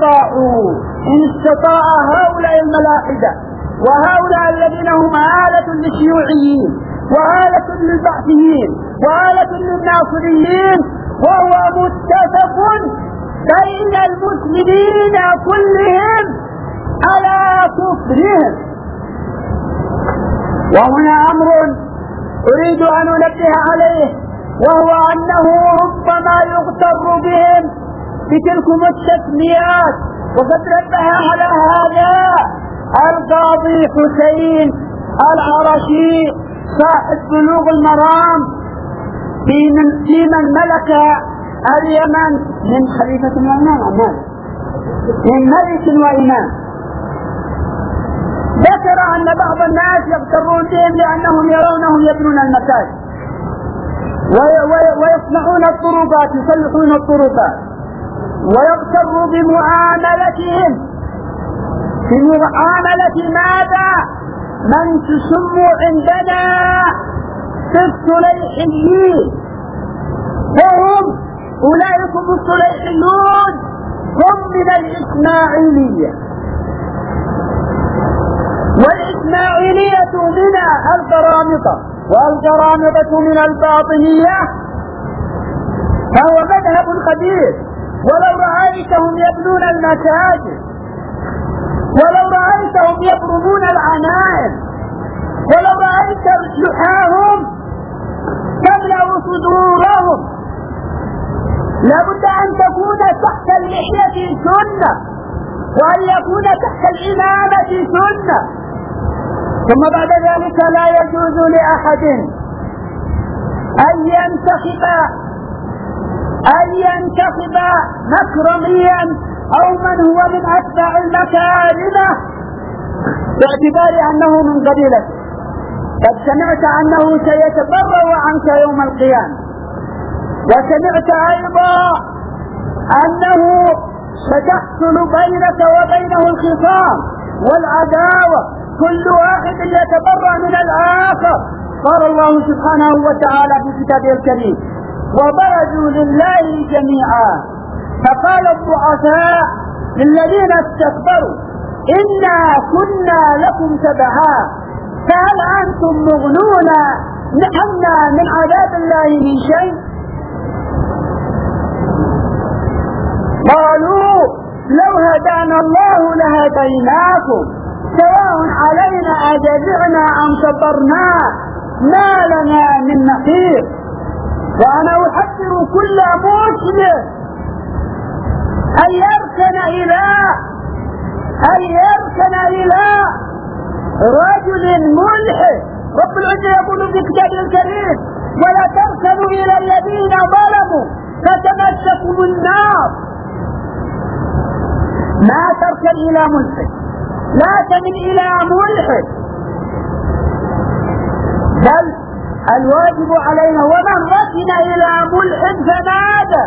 [SPEAKER 1] استطاع هؤلاء الملاحدة وهؤلاء الذين هم آلة للشيوعيين وآلة للبعثيين وآلة للناصريين، وهو متفق بين المسلمين كلهم على كفرهم. وهنا أمر أريد أن أنبه عليه، وهو أنه ربما يغتر بهم بتلكم التسميات، وقد نبه على هذا القاضي حسين العرشي صاحب بلوغ المرام في من ملك اليمن من خليفة وإمام من ملك وإمام، ذكر أن بعض الناس يغترون بهم لأنهم يرونهم يبنون المساجد ويصنعون الطرقات يصلحون الطرقات، ويغتر بمعاملتهم في معاملة ماذا؟ من تسموا عندنا بالصليحيين، وهم أولئك الصليحيون هم من الإسماعيلية، والإسماعيلية من القرامطة، والقرامطة من الباطنية، فهو مذهب خبيث. ولو رأيتهم يبنون المساجد، ولو رأيتهم يضربون العنائم، ولو رأيت لحاهم تملأ صدورهم، لابد أن تكون تحت اللحية سنة، وأن يكون تحت الإمامة سنة. ثم بعد ذلك لا يجوز لأحد أن ينتخب مكرميا أو من هو من أتباع المكارمة باعتبار أنه من قبيلته. قد سمعت أنه سيتبرأ عنك يوم القيامة، وسمعت أيضا أنه ستحصل بينك وبينه الخصام والعداوة، كل واحد يتبرأ من الآخر. قال الله سبحانه وتعالى في كتابه الكريم: وبرزوا لله جميعا فقال الضعفاء للذين استكبروا إنا كنا لكم تبعا فهل أنتم مغنون عنا من عذاب الله من شيء؟ قال هدانا الله لهديناكم سواء علينا أجزعنا أم صبرنا ما لنا من نصير. وأنا أحذر كل مسلم أن يركن إلى رجل ملحد. رب العزة يقول في كتابه الكريم: ولا تركنوا إلى الذين ظلموا فتمسكوا النار. ما تركن إلى ملحد، لا تمن إلى ملحد، بل الواجب علينا ومن ركن إلى ملحد فماذا؟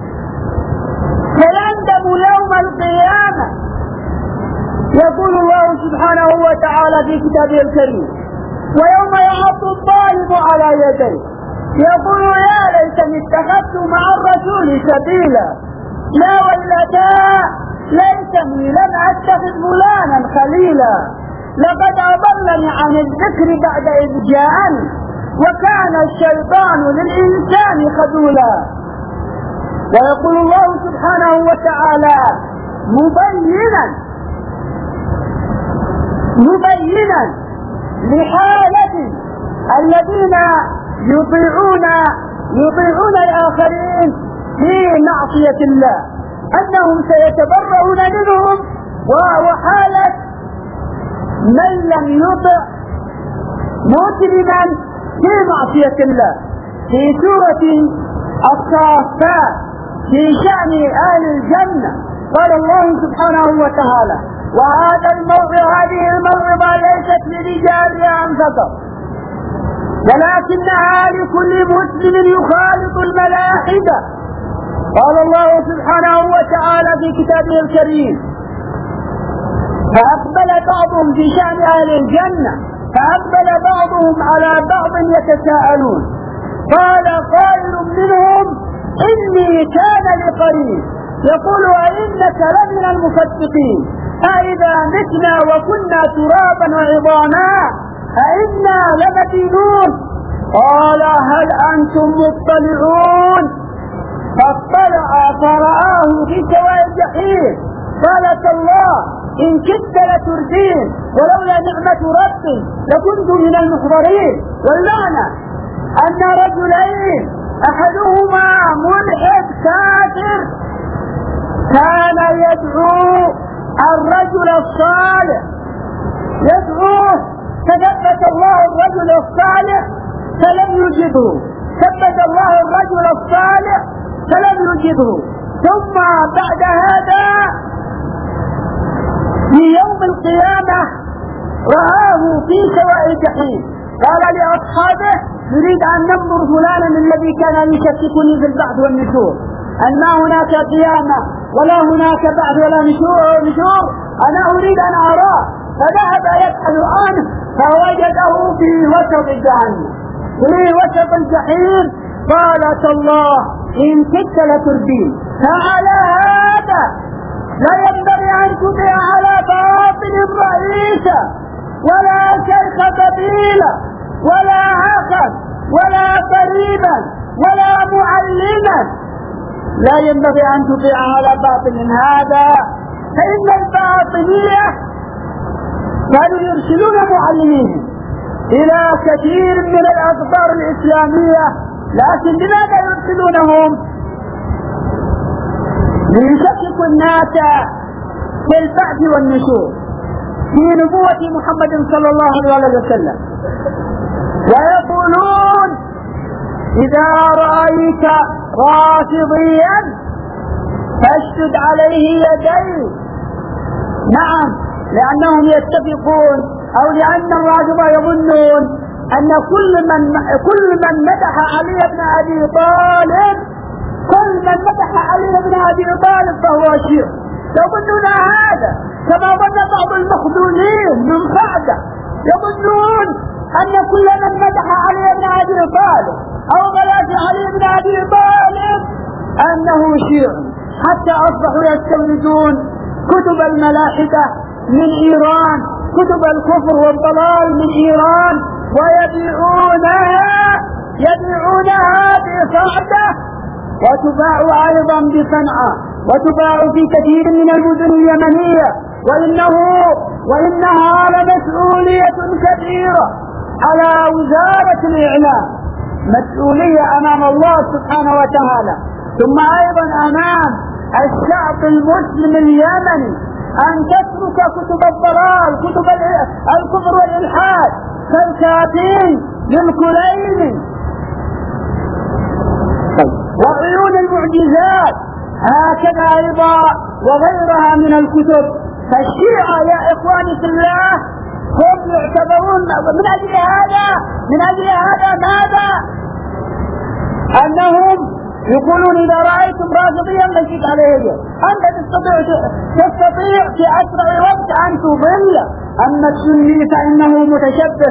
[SPEAKER 1] سيندم يوم القيامة. يقول الله سبحانه وتعالى في كتابه الكريم: ويوم يعض الظالم على يديه يقول يا ليتني اتخذت مع الرسول سبيلا، يا ويلتى ليتني لم اتخذ فلانا خليلا، لقد اضلني عن الذكر بعد اذ جاءني وكان الشيطان للانسان خذولا. ويقول الله سبحانه وتعالى مبينا لحالة الذين يطيعون الآخرين في معصية الله أنهم سيتبرؤون منهم، وحالة من لم يطع مسلما في معصية الله. في سورة الصافات في شأن أهل الجنة قال الله سبحانه وتعالى: وهذه الموعظة ليست لرجالها فقط ولكنها لكل مسلم يخالط الملاحدة. قال الله سبحانه وتعالى في كتابه الكريم: فأقبل بعضهم في شأن أهل الجنة فأقبل بعضهم على بعض يتساءلون قال قائل منهم: إني كان لقريب يقول أئنك لمن المصدقين أئذا متنا وكنا ترابا وعظاما أئنا لمدينون. قال: هل أنتم مطلعون؟ فاطلع فرآه في سواء الجحيم قال: تالله إن كدت لتردين ولولا نعمة ربي لكنت من المحضرين. والمعنى أن رجلين أحدهما ملحد كافر كان يدعو الرجل الصالح يدعوه فثبت الله الرجل الصالح فلم يجبه، ثبت الله الرجل الصالح فلم يجبه. ثم بعد هذا في يوم القيامة رآه في سواء الجحيم قال لأصحابه: نريد أن ننظر فلانا الذي كان يشككني في البعث والنشور، أن ما هناك قيامة ولا هناك بعث ولا نشور، أنا أريد أن أراه. فذهب يبحث عنه فوجده في وسط جهنم في وسط الجحيم. قال: تالله إن كدت لتردين. فعلى هذا لا ينبغي أن تطيع على باطل رئيسا ولا شيخ قبيلة ولا عقب ولا قريبا ولا معلما، لا ينبغي أن تطيع على باطل هذا، فإن الباطنية كانوا يرسلون معلمين إلى كثير من الأقطار الإسلامية، لكن لماذا يرسلونهم؟ ليشككوا الناس في البعث والنشور في نبوة محمد صلى الله عليه وسلم، ويقولون: إذا رأيت رافضيا فاشدد عليه يديه. نعم، لأنهم يتفقون أو لأن الرافضة يظنون أن كل من مدح علي بن أبي طالب فهو شيعي. يظنون هذا كما ظن بعض المخذولين من بعده، يظنون أن كل من مدح علي بن أبي طالب أو غلاف علي بن أبي طالب أنه شيعي، حتى أصبحوا يستوردون كتب الملاحدة من إيران، كتب الكفر والضلال من إيران، ويبيعونها بصعدة وتباع أيضا بصنعاء. وتباع في كثير من المدن اليمنية، وإنها لمسؤولية كبيرة على وزارة الإعلام، مسؤولية أمام الله سبحانه وتعالى، ثم أيضا أمام الشعب المسلم اليمني، أن تترك كتب الضلال، كتب الكفر والإلحاد كالكافين للكليني وعيون المعجزات، هكذا أيضا وغيرها من الكتب. فالشيعة يا إخواني في الله هم يعتبرون من أجل هذا ماذا؟ أنهم يقولون إذا رأيتم رافضيا مشيت عليه، أنت تستطيع في أسرع وقت أن تضل. أما السني فإنه متشبث.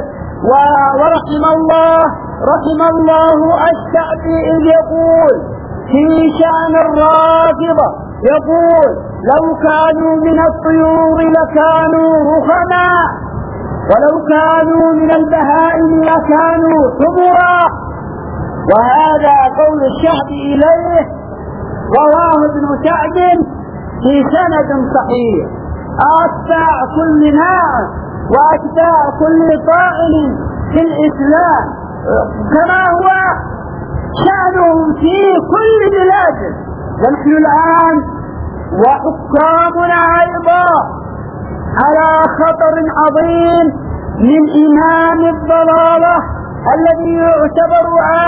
[SPEAKER 1] ورحم الله الشعبي إذ يقول في شأن الرافضة، يقول لو كانوا من الطيور لكانوا رخما، ولو كانوا من البهائم لكانوا حمرا. وهذا قول الشعب إليه، رواه ابن سعد في سند صحيح. أتباع كل ناس وأتباع كل طائل في الإسلام كما هو شأنهم في كل بلاد. ونحن الآن وحكامنا أيضا على خطر عظيم من إمام الضلالة الذي يعتبر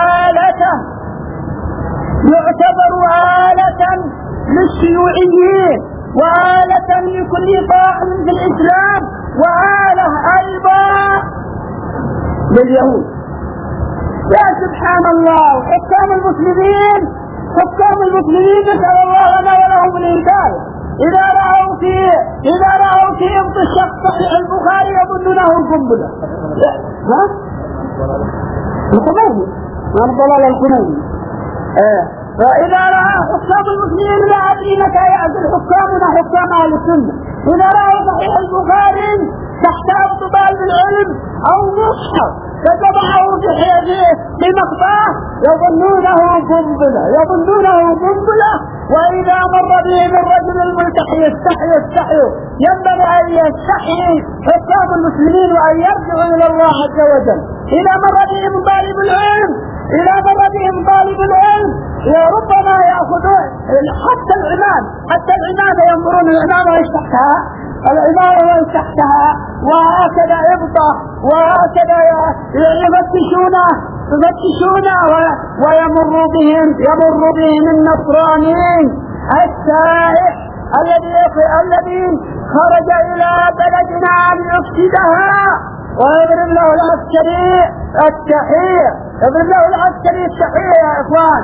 [SPEAKER 1] آلة للشيوعيين، وآلة لكل طاعن في الإسلام، وآلة أيضا لليهود. يا سبحان الله، حكام المسلمين نسأل الله لنا ولهم الهداية. إذا رأوا في إبط الشخص صحيح البخاري يظنونه القنبلة. الخميني، ما الضلال الخميني. فإذا رأى حكام المسلمين لا أدري متى يعزل حكامنا حكام أهل السنة. إذا رأوا صحيح البخاري تحت طالب العلم أو مصحف فجمعه في مقطعه يظنونه قنبلة. وإذا مر بهم الرجل الملتحي يستحي، ينبغي أن يستحي حكام المسلمين وأن يرجعوا إلى الله عز وجل. إذا مر بهم طالب العلم ربما يأخذون حتى العمامة ينظرون العمامة ويستحتها وهكذا يبطى، وهكذا يفتشونه ويمر بهم النصرانيين السائح الذي خرج إلى بلدنا ليفسدها، ويضرب له العسكري التحية يا إخوان.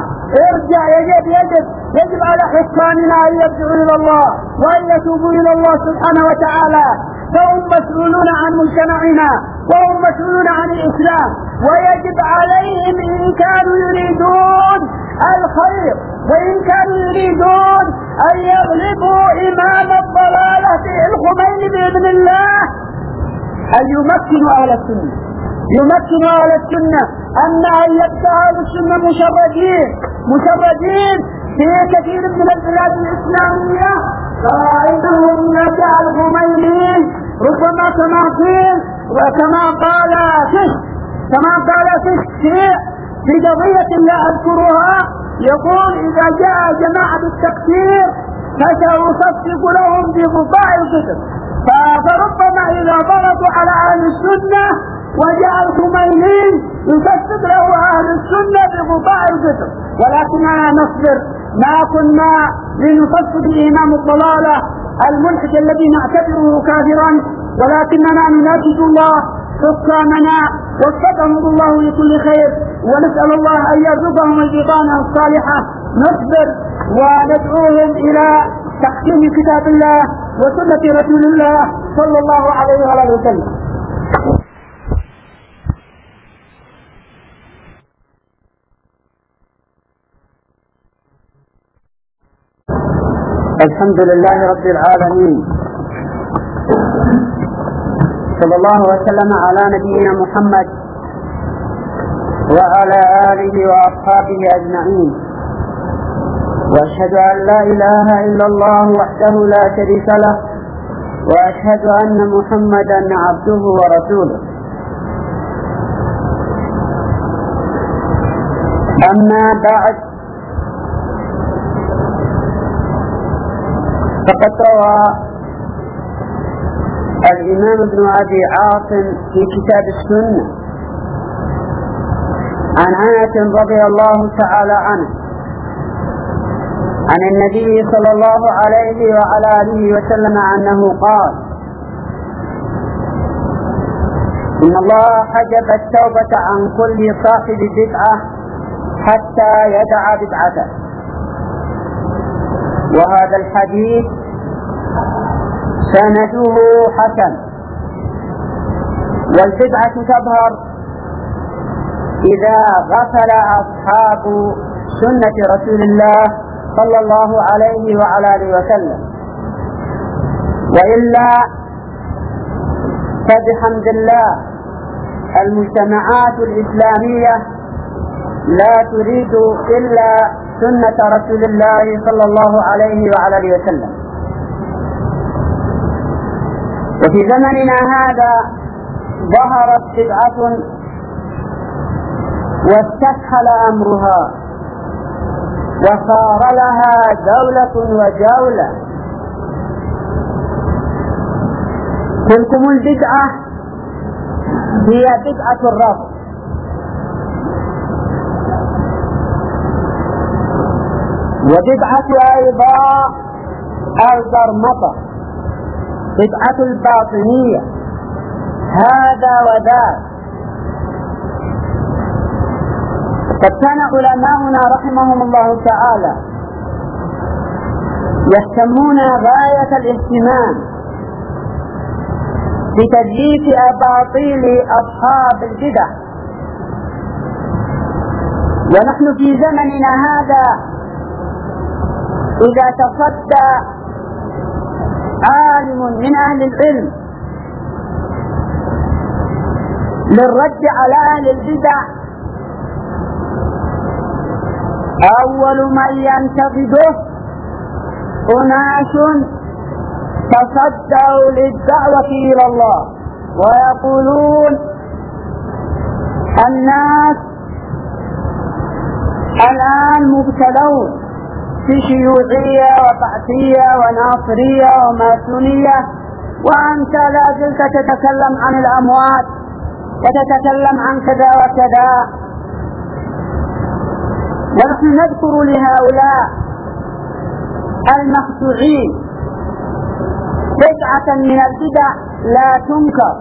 [SPEAKER 1] يجب على حكامنا أن يرجعوا إلى الله وأن يتوبوا إلى الله سبحانه وتعالى، فهم مسؤولون عن مجتمعنا وهم مسؤولون عن الإسلام، ويجب عليهم إن كانوا يريدون الخير وإن كانوا يريدون أن يغلبوا إمام الضلالة الخميني بإذن الله أن يمكنوا أهل السنة أن يبقى أهل السنة مشردين في كثير من البلاد الإسلامية، فإنهم يبقى الخميني ربما كما قال فيش في قضية لا أذكرها، يقول إذا جاء جماعة التكفير فسأصفق لهم بقطاع الكتب. فربما إذا ضغطوا على أهل السنة وجاء الخميني يصفق له أهل السنة بقطاع الكتب، ولكننا نصبر، ما كنا لنصفق إمام الضلالة الملحد الذي نعتبره كافرا، ولكننا نناشد الله حكامنا وفقهم الله لكل خير، ونسأل الله أن يرزقهم البطانة الصالحة. نصبر وندعوهم إلى تحكيم كتاب الله وسنة رسول الله صلى الله عليه وسلم. الحمد لله رب العالمين، صلى الله وسلم على نبينا محمد وعلى آله وأصحابه أجمعين. وأشهد أن لا إله إلا الله وحده لا شريك له وأشهد أن محمدا عبده ورسوله. أما بعد، فقد روى الإمام ابن أبي عاصم في كتاب السنة عن أنس رضي الله تعالى عنه عن النبي صلى الله عليه وعلى آله وسلم أنه قال: إن الله حجب التوبة عن كل صاحب بدعة حتى يدع بدعته. وهذا الحديث سنده حسن. والبدعة تظهر إذا غفل أصحاب سنة رسول الله صلى الله عليه وعلى آله وسلم، وإلا فبحمد الله المجتمعات الإسلامية لا تريد إلا سنة رسول الله صلى الله عليه وعلى آله وسلم. وفي زمننا هذا ظهرت بدعة واستسهل أمرها وصار لها دولة وجولة. تلكم البدعة هي بدعة الرفض، وبدعة أيضا الزرمطة، بدعة الباطنية، هذا وذاك. قد كان علماؤنا رحمهم الله تعالى يهتمون غاية الاهتمام بتدليس أباطيل أصحاب البدع، ونحن في زمننا هذا إذا تصدى عالم من أهل العلم للرد على أهل البدع، أول من ينتقده أناس تصدوا للدعوة إلى الله ويقولون الناس الآن مبتلون في شيوعية وبعثية وناصرية وماسونية، وأنت لا زلت تتكلم عن الأموات وتتكلم عن كذا وكذا. ونحن نذكر لهؤلاء المخدوعين بدعة من البدع لا تنكر،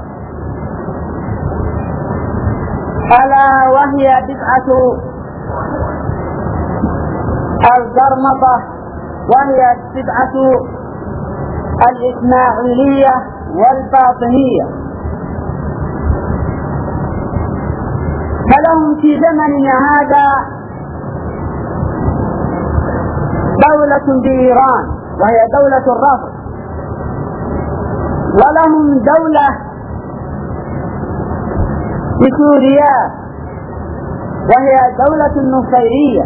[SPEAKER 1] ألا وهي بدعة الزرمطة، وهي بدعة الإسماعيلية والباطنية. فلهم في زمننا هذا دولة بإيران وهي دولة الرفض، ولهم دولة بسوريا وهي دولة النصيرية.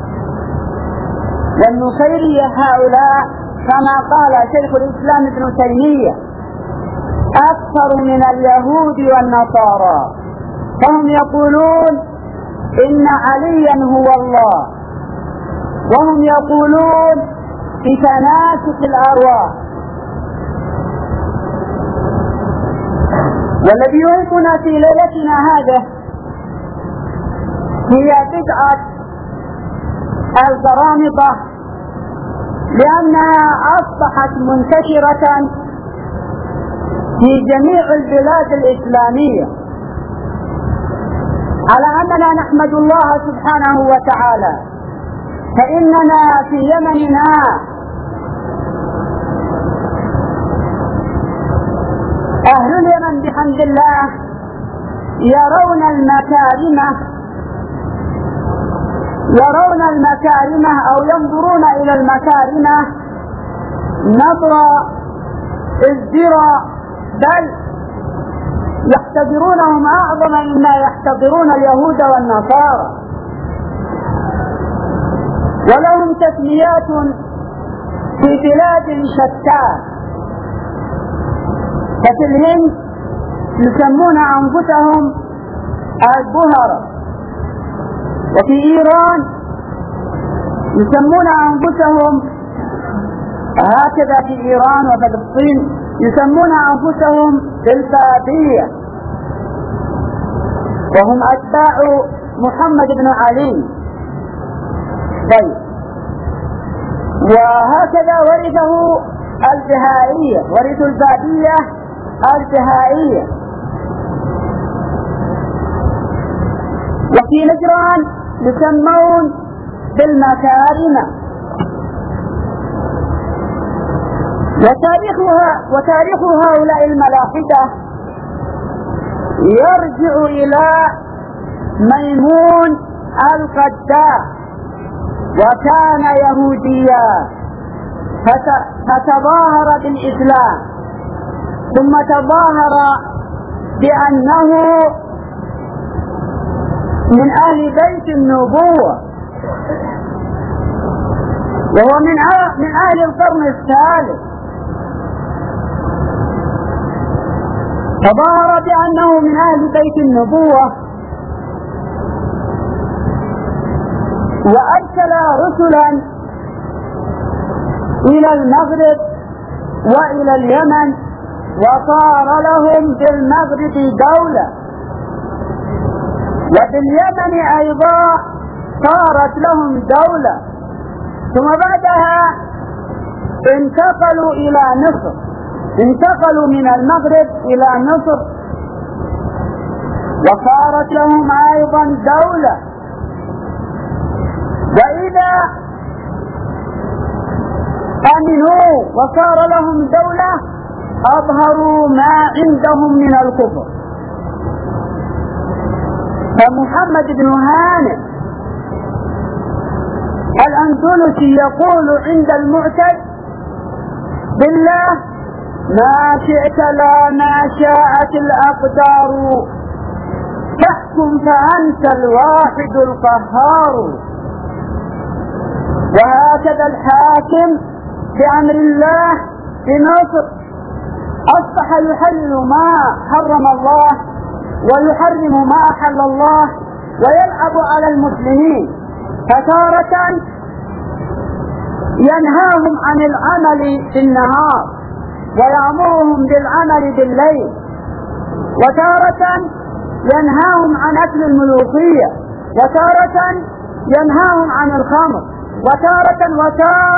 [SPEAKER 1] والنصيرية هؤلاء كما قال شيخ الإسلام ابن تيمية أكثر من اليهود والنصارى، فهم يقولون إن عليا هو الله، وهم يقولون بتناسق الأرواح. والذي يهمنا في ليلتنا هذه هي بدعة الزرامطة، لأنها أصبحت منتشرة في جميع البلاد الإسلامية، على أننا نحمد الله سبحانه وتعالى، فإننا في يمننا أهل اليمن بحمد الله يرون المكارمة أو ينظرون إلى المكارمة نظر ازدراء، بل يحتضرونهم أعظم مما يحتضرون اليهود والنصارى. ولهم تسميات في بلاد شتى، ففي الهند يسمون أنفسهم البهرة، وفي إيران يسمون أنفسهم هكذا، في إيران وفلسطين يسمون أنفسهم بالبابية، وهم أتباع محمد بن علي. طيب، وهكذا ورثه البهائية، ورثوا البابية البهائية. وفي نجران يسمون بالمكارمة. وتاريخ هؤلاء الملاحدة يرجع إلى ميمون القداح، وكان يهوديا فتظاهر بالإسلام، ثم تظاهر بأنه من أهل بيت النبوة، وهو من أهل القرن الثالث، تظاهر بأنه من أهل بيت النبوة، وأرسل رسلا إلى المغرب وإلى اليمن، وصار لهم بالمغرب دولة، وباليمن أيضا صارت لهم دولة، ثم بعدها انتقلوا إلى مصر، انتقلوا من المغرب إلى مصر وصارت لهم أيضا دولة. وإذا أمنوا وصار لهم دولة أظهروا ما عندهم من الكفر. فمحمد بن هانئ الأندلسي يقول عند المعتد: بالله ما شئت لا ما شاءت الأقدار، فاحكم فأنت الواحد القهار. وهكذا الحاكم بأمر الله في مصر أصبح يحل ما حرم الله ويحرم ما أحل الله ويلعب على المسلمين، فتارة ينهاهم عن العمل في النهار ويأمرهم بالعمل بالليل، وتارة ينهاهم عن أكل الملوخية، وتارة ينهاهم عن الخمر، وتارة.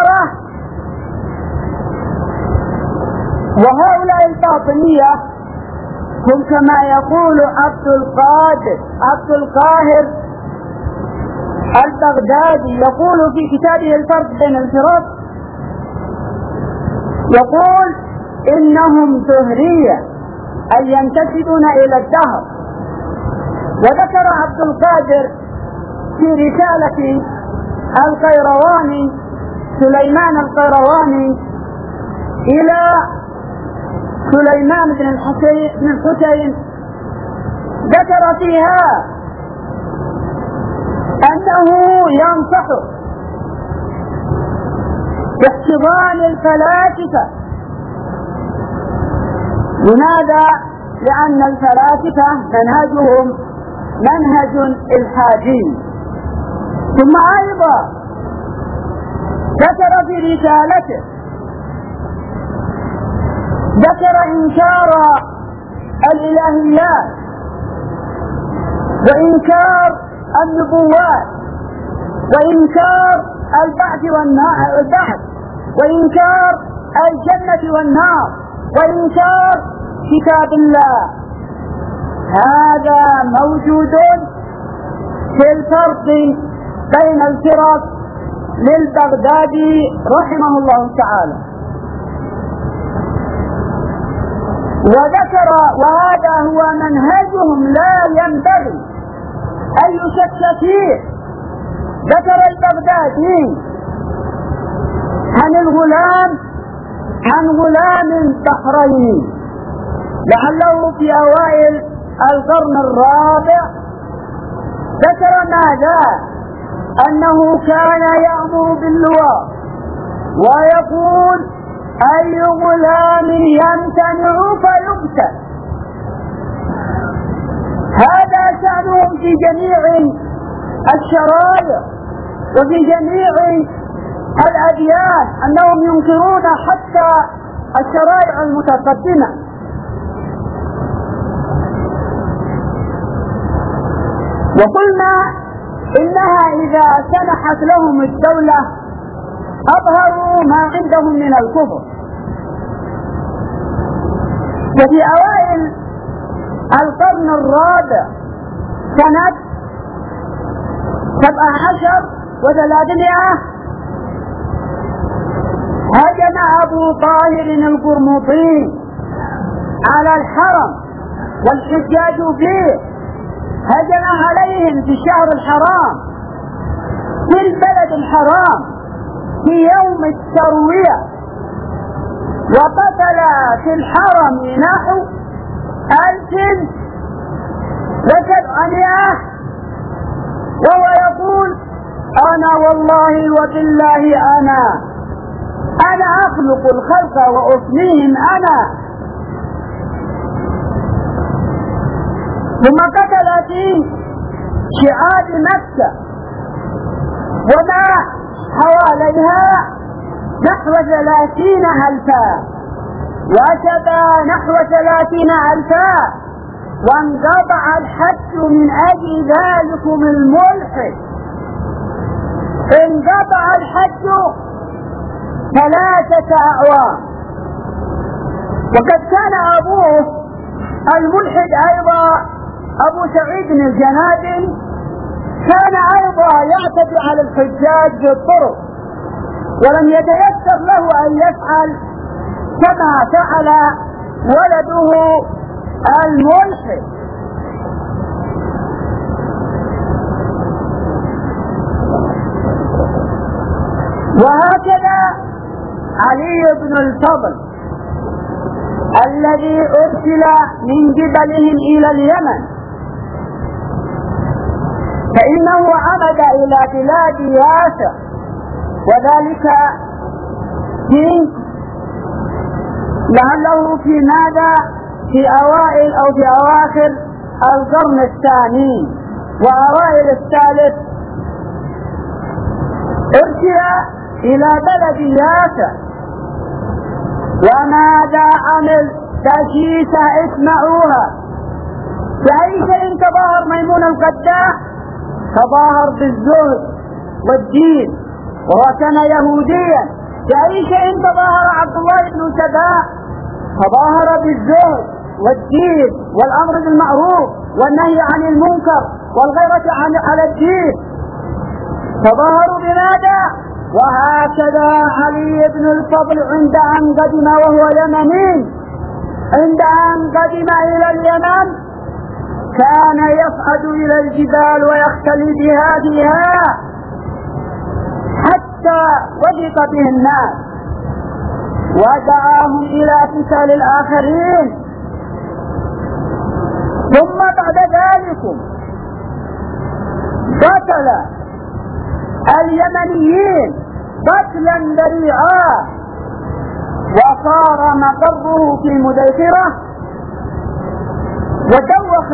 [SPEAKER 1] وهؤلاء الباطنية هم كما يقول عبد القاهر البغدادي، يقول في كتابه الفرق بين الفرق، يقول إنهم زهرية أي ينتسبون إلى الدهر. وذكر عبد القادر في رسالة القيرواني سليمان القيرواني إلى سليمان بن الحسين، ذكر فيها أنه ينصح باحتضان الفلاسفة. لماذا؟ لأن الفلاسفة منهجهم منهج إلحادي. ثم أيضا ذكر في رسالته إنكار الإلهيات وإنكار النبوات وإنكار البعث وإنكار الجنة والنار وإنكار كتاب الله. هذا موجود في الفرق بين الفرق للبغدادي رحمه الله تعالى. وذكر وهذا هو منهجهم لا ينبغي أن يشك فيه. ذكر البغدادي عن غلام بحريني لعله في أوائل القرن الرابع. ذكر ماذا؟ أنه كان يأمر باللواط ويقول أي غلام يمتنع فيقتل. هذا شأنهم في جميع الشرائع وفي جميع الأديان، أنهم ينكرون حتى الشرائع المتقدمة. وقلنا إنها إذا سمحت لهم الدولة أظهروا ما عندهم من الكفر. وفي أوائل القرن الرابع سنة 17 و300 هجم أبو طاهر القرمطي على الحرم والحجاج فيه، هجم عليهم في الشهر الحرام في البلد الحرام في يوم التروية، وقتل في الحرم نحو 1700، وهو يقول أنا والله وبالله أنا أخلق الخلق وأفنيهم أنا. ثم قتل في شعاب مكة وما حواليها نحو 30,000، وشبى نحو 30,000، وانقطع الحج من أجل ذلكم الملحد، انقطع الحج 3 أعوام. وقد كان أبوه الملحد أيضا أبو سعيد الجنادل كان أيضا يعتدي على الحجاج بالطرق، ولم يتيسر له أن يفعل كما فعل ولده الملحد. وهكذا علي بن الفضل الذي أرسل من قبلهم إلى اليمن، فإنه عمد إلى بلاد ياسر، وذلك لعله في ماذا في أوائل أو في أواخر القرن الثاني وأوائل الثالث، أرسل إلى بلد ياسر. وماذا عمل؟ تشيسة اسمعوها. بأي شيء تظاهر ميمون القداح؟ تظاهر بالزهد والدين، وهو كان يهوديا. بأي شيء تظاهر عبد الله بن سبا؟ تظاهر بالزهد والدين والأمر بالمعروف والنهي عن المنكر والغيرة على الدين. تظاهروا بماذا؟ وهكذا علي بن الفضل عند أن قدم وهو يمني، عند أن قدم إلى اليمن كان يصعد إلى الجبال ويختلي بها حتى وثق به الناس ودعاهم إلى قتال الآخرين. ثم بعد ذلك قتل اليمنيين قتلا ذريعا، وصار مقره في مديخرة، ودوخ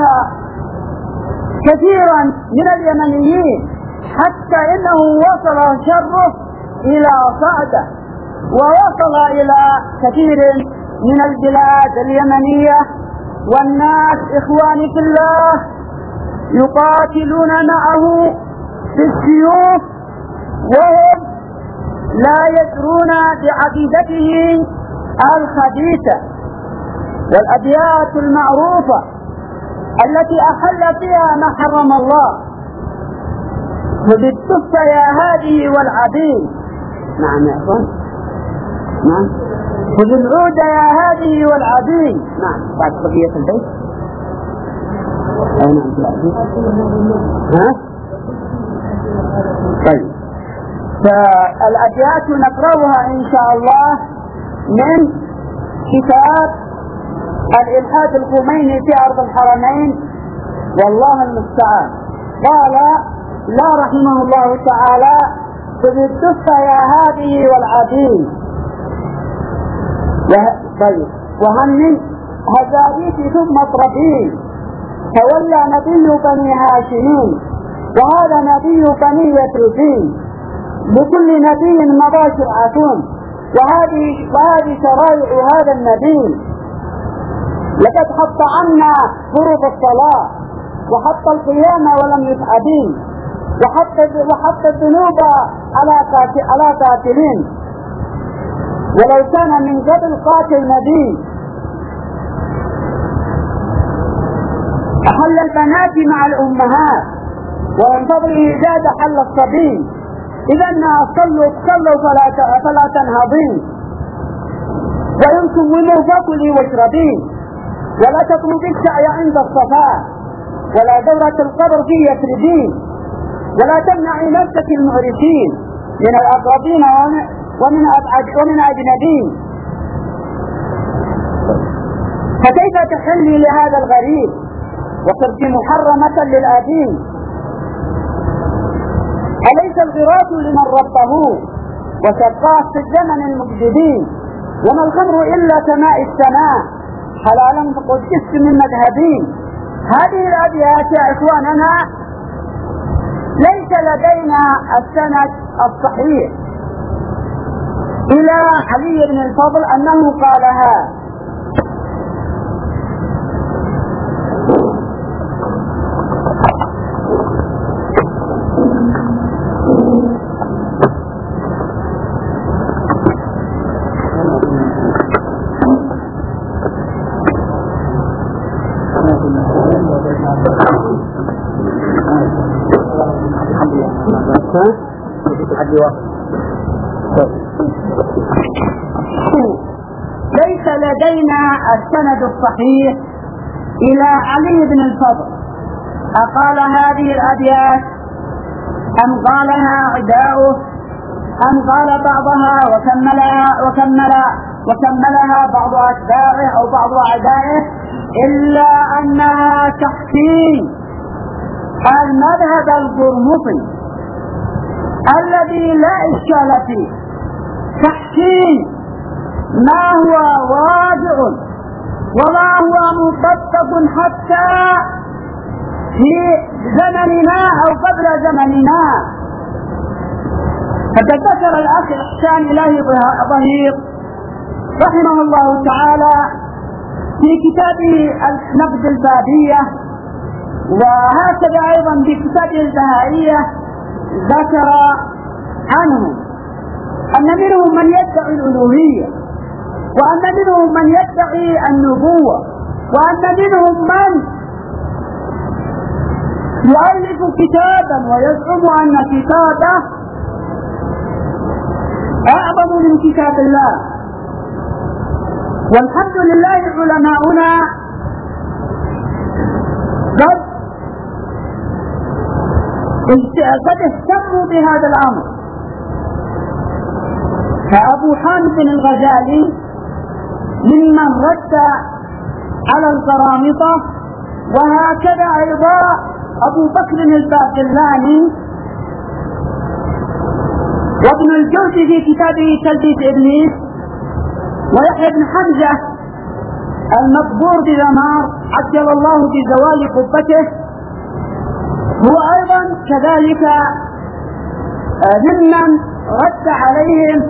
[SPEAKER 1] كثيرا من اليمنيين حتى انه وصل شره الى صعدة، ووصل الى كثير من البلاد اليمنية، والناس اخواني في الله يقاتلون معه بالسيوف وهم لا يدرون بعقيدته الخبيثة والأبيات المعروفة التي أحل فيها ما حرم الله. وبالصف يا هذه والعبيد، نعم يا أخوان، نعم، وبالعود يا هذه والعبيد، نعم، بعد بقية البيت، أي نعم العبيد، ها؟ طيب، فالأبيات نقرأها إن شاء الله من كتاب الإلحاد الخميني في أرض الحرمين، والله المستعان. قال لا رحمه الله تعالى فبالدفة يا هذه والعديم. طيب وهن هزاريت ثم اطربين تولى نبي بني هاشمين وهذا نبي بني يثربين لكل نبي مضى شرعة وهذه شرائع هذا النبي. لقد حط عنا فروض الصلاة وحط القيام ولم يفعدين وحط الذنوب على قاتلين ولو كان من قبل قاتل نبي. أحل البنات مع الأمهات ومن فضله زاد حل الصبي. إذا صلوا فلا تنهضين وإنكم ولوا فكلي واشربين ولا تطلبوا السعي عند الصفاء ولا دورة القبر في يثربين ولا تمنعي نفسك المعرفين من الأقربين ومن أجنبين. فكيف تحلي لهذا الغريب وصرت محرمة للآدين؟ أليس الغراث لمن ربه وسقاه في الزمن المجددين وما الخمر إلا سماء السماء حلالا فقد كست من مذهبين. هذه الأبيات يا إخواننا ليس لدينا السند الصحيح إلى علي بن الفضل أنه قالها. ليس لدينا السند الصحيح إلى علي بن الفضل أقال هذه الأبيات أم قالها عداؤه أم قال بعضها وكملها بعض أتباعه أو بعض أعدائه إلا أنها تحكيم المذهب القرمطي الذي لا إشكال فيه، تحكيم ما هو واضع وما هو مطبق حتى في زمننا أو قبل زمننا. فقد ذكر الأخ إحسان إلهي ظهير رحمه الله تعالى في كتابه نقد البابية وهكذا أيضا في كتابه البهائية ذكر عنه أن منهم من يدعي الألوهية وأن منهم من يدعي النبوة وأن منهم من يؤلف كتابا ويزعم أن كتابه أعظم من كتاب الله. والحمد لله علماؤنا قد اهتموا بهذا الأمر. فأبو حامد الغزالي ممن رد على القرامطة وهكذا أيضا أبو بكر الباقلاني وابن الجوزي في كتابه تلبيس إبليس ويحيى بن حمزة المقبور بدمار عجل الله بزوال قبته هو أيضا كذلك ممن رد عليهم.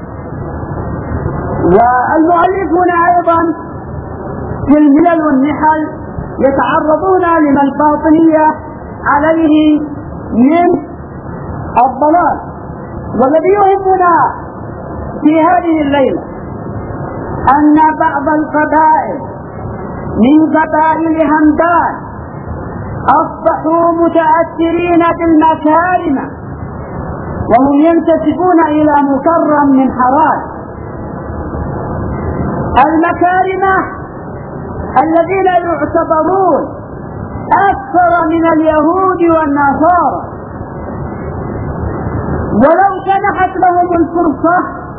[SPEAKER 1] والمؤلفون أيضا في الملل والنحل يتعرضون لما الباطنية عليه من الضلال. والذي يهمنا في هذه الليلة أن بعض القبائل من قبائل همدان أصبحوا متأثرين بالمكارم وهم ينتسبون إلى مكرم من حرام. المكارمة الذين يعتبرون أكثر من اليهود والنصارى ولو سنحت لهم الفرصة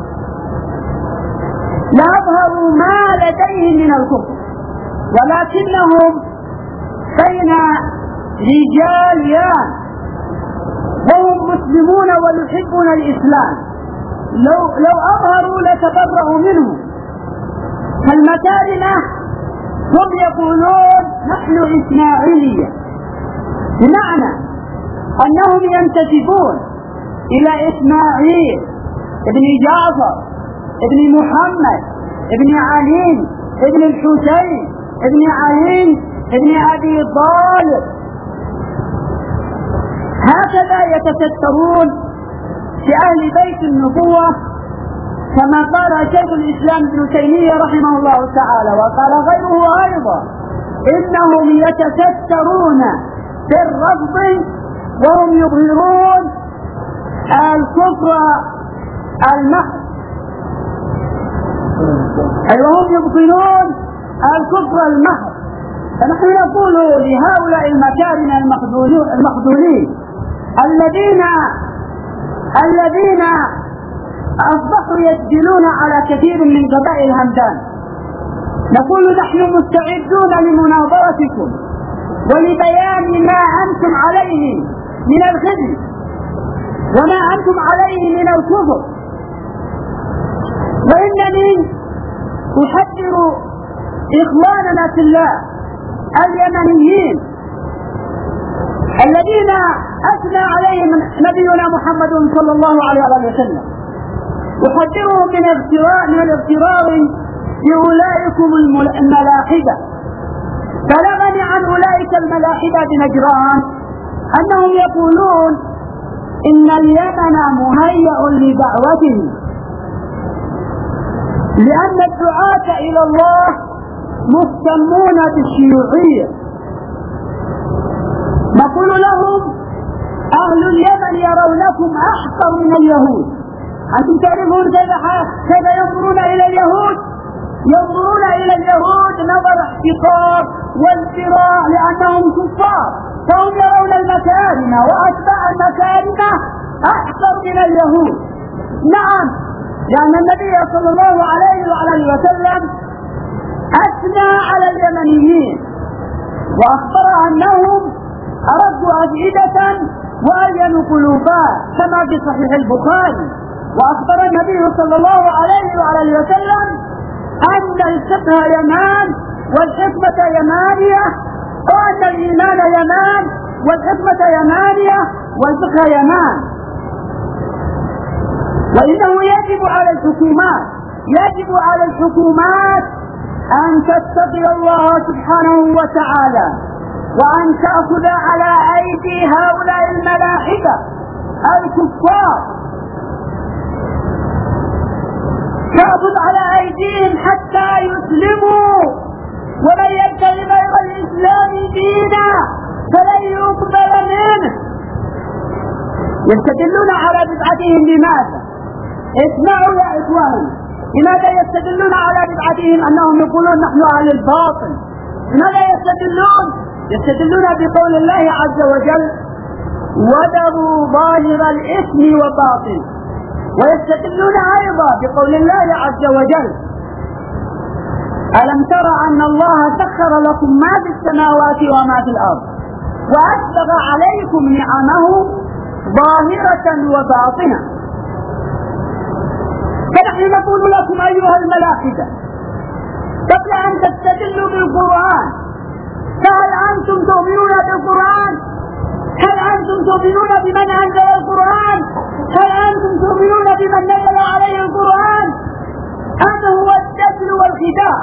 [SPEAKER 1] لأظهروا ما لديهم من الكفر، ولكنهم بين رجاليان مسلمون ويحبون الإسلام، لو أظهروا لتبرأوا منهم. فالمكارمة هم يقولون نحن إسماعيلية، بمعنى أنهم ينتسبون إلى إسماعيل ابن جعفر ابن محمد ابن علي ابن الحسين ابن علي ابن أبي طالب. هكذا يتسترون في أهل بيت النبوة، كما قال شيخ الإسلام ابن تيمية رحمه الله تعالى، وقال غيره أيضا إنهم يتسترون في الرفض وهم يظهرون الكفر المحض، أي وهم يبطنون الكفر المحض. فنحن نقول لهؤلاء المكارم المخذولين الذين أصبحوا يسجلون على كثير من قبائل همدان، نقول نحن مستعدون لمناظرتكم ولبيان ما أنتم عليه من الخزي وما أنتم عليه من الكفر. وإنني أحذر إخواننا في الله اليمنيين الذين أثنى عليهم نبينا محمد صلى الله عليه وسلم، أحذرهم من الاغترار بأولئكم الملاحدة. بلغني عن أولئك الملاحدة بنجران أنهم يقولون إن اليمن مهيأ لدعوته، لأن الدعاة إلى الله مهتمون بالشيوعية. نقول لهم أهل اليمن يرونكم أحقر من اليهود. أنتم تعرفون كيف ينظرون إلى اليهود؟ ينظرون إلى اليهود نظر احتقار والفراء لأنهم كفار، فهم يرون المكارم وأتباع المكارم أحقر من اليهود. نعم، لأن النبي صلى الله عليه وسلم أثنى على اليمنيين وأخبر أنهم أرد أفئدة وألين قلوبات كما في صحيح البخاري. وأخبر النبي صلى الله عليه وسلم أن الفقه يمان والحكمة يمانية، وأن الإيمان يمان والحكمة يمانية والفقه يمان. وإنه يجب على الحكومات أن تتقي الله سبحانه وتعالى، وأن تأخذ على أيدي هؤلاء الملاحدة الكفار، تأخذ على أيديهم حتى يسلموا، ومن يبتغي غير الإسلام دينا فلن يقبل منه. يستدلون على بدعتهم بماذا؟ اسمعوا يا إخوان، لماذا يستدلون على بدعتهم؟ أنهم يقولون نحن أهل الباطل. لماذا يستدلون بقول الله عز وجل وذروا ظاهر الإثم وباطن، ويستدلون أيضا بقول الله عز وجل ألم تر أن الله سخر لكم ما في السماوات وما في الأرض وأسبغ عليكم نعمه ظاهرة وباطنة. فنحن نقول لكم أيها الملاحدة قبل أن تستدلوا بالقرآن، فهل أنتم تؤمنون بالقرآن؟ هل أنتم تؤمنون بمن أنزل القرآن؟ هل أنتم تؤمنون بمن نزل عليه القرآن؟ هذا هو الدجل والخداع.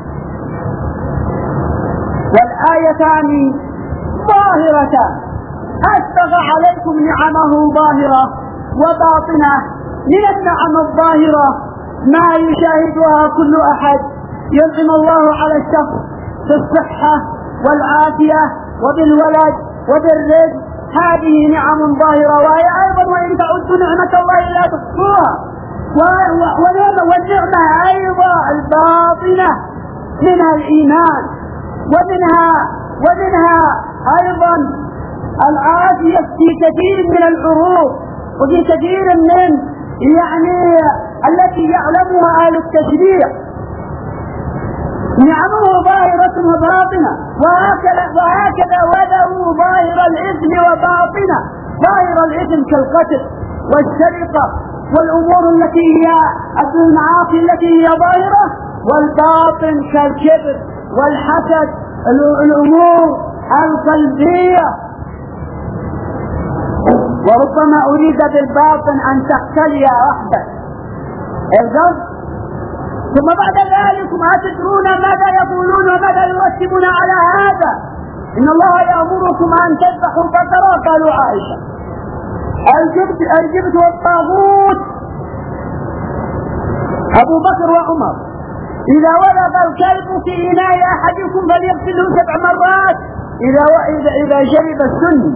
[SPEAKER 1] والآيتان ظاهرتان أسبغ عليكم نعمه ظاهرة وباطنة. من النعم الظاهرة ما يشاهدها كل أحد، ينعم الله على الشخص بالصحة والعافية وبالولد وبالرزق، هذه نعم ظاهرة، وهي أيضا وإن تعدوا نعمة الله لا تحصوها. والنعمة أيضا الباطنة منها الإيمان، ومنها أيضا العافية في كثير من العروض وفي كثير من التي يعلمها أهل التشريع. نعمه ظاهرة وباطنة، وهكذا وذروا ظاهر الإثم وباطنة. ظاهر الإثم كالقتل والسرقة والأمور التي هي المعاصي التي هي ظاهرة، والباطن كالكبر والحسد، الأمور القلبية. وربما أريد بالباطن أن تختلي وحدك القلب. ثم بعد ذلك ما تدرون ماذا يقولون وماذا يرتبون على هذا. إن الله يأمركم أن تذبحوا بقرة، قالوا عائشة. الجبت والطاغوت أبو بكر وعمر. إذا ولد الكلب في إناء أحدكم فليغسله 7 مرات إذا شرب السني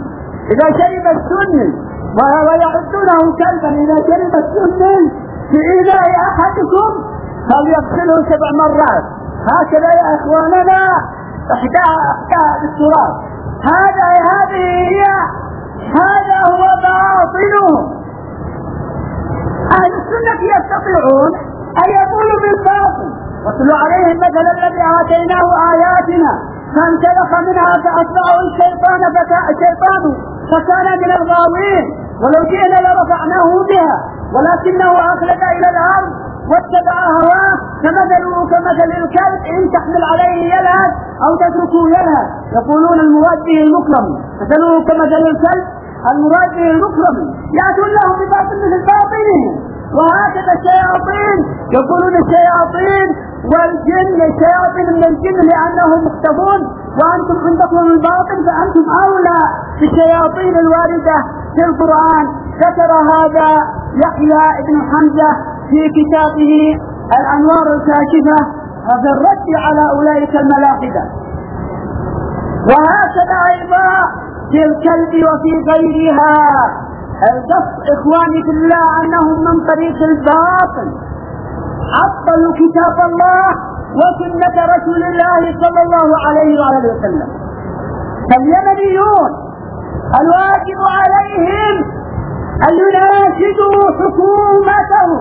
[SPEAKER 1] ويعدونه كلبا إذا شرب السني في إناء أحدكم فليغسله 7 مرات. هكذا يا إخواننا احداها بالتراب. هذا هو باطنهم. أهل السنة يستطيعون أن يقولوا بالباطل. واتل عليهم مثل الذي آتيناه آياتنا فانسلخ منها فأتبعه الشيطان فكان من الغاوين. ولو جئنا لرفعناه بها ولكنه أخلد إلى الأرض واتبع هواه فمثله كمثل الكلب إن تحمل عليه يلهث أو تتركه يلهث. يقولون المراد به المكرم، مثله كمثل الكلب، المراد به المكرم، يأتون له بباطل مثل باطنهم. وهكذا الشياطين يقولون الشياطين والجن، الشياطين من الجن لأنهم مختفون، وأنتم عندكم الباطل فأنتم أولى بالشياطين الواردة في القرآن. ذكر هذا يحيى بن حمزة في كتابه الأنوار الكاشفة في الرد على أولئك الملاحدة. وهكذا أيضا في الكلب وفي غيرها. القصد إخواني في الله أنهم من طريق الباطل عطلوا كتاب الله وسنة رسول الله صلى الله عليه وآله وسلم. فاليمنيون الواجب عليهم أن يناشدوا حكومتهم،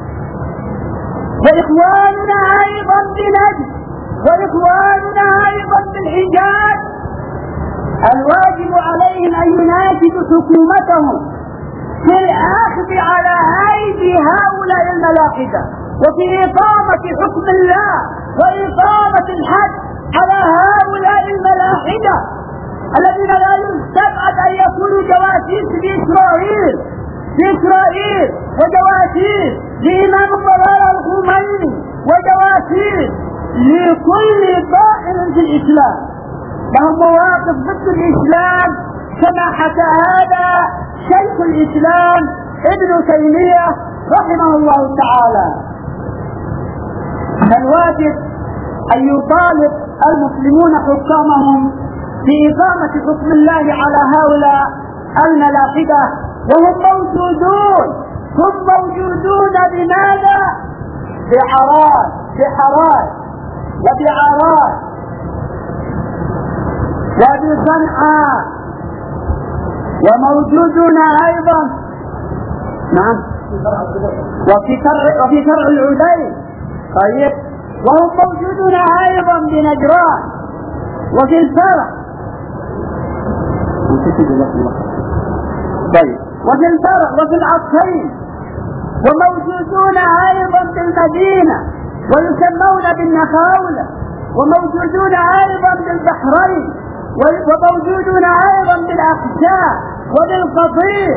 [SPEAKER 1] وإخواننا أيضا بنجد، وإخواننا أيضا بالحجاز الواجب عليهم أن يناشدوا حكومتهم في الأخذ على أيدي هؤلاء الملاحدة وفي إقامة حكم الله وإقامة الحد على هؤلاء الملاحدة الذين لا يستبعد أن يكونوا جواسيس لإسرائيل وجواسيس لإمام الضلال الخميني وجواسيس لكل طائر في الإسلام. لهم مواقف ضد الإسلام كما حكى هذا شيخ الإسلام ابن تيمية رحمه الله تعالى. فالواجب أن يطالب المسلمون حكامهم في إقامة حكم الله على هؤلاء الملاحدة، وهم موجودون. هم موجودون بماذا؟ بحرات وبعراس وبصنعاء، وموجودون أيضا نعم وفي فرع العدي. طيب، وهم موجودون أيضا بنجران وفي الفرع. طيب، وفي الفرع وفي العطفين، وموجودون أيضا بالمدينة ويسمون بالنخاولة، وموجودون أيضا بالبحرين، وموجودون أيضا بالأقشاء وبالقطيع.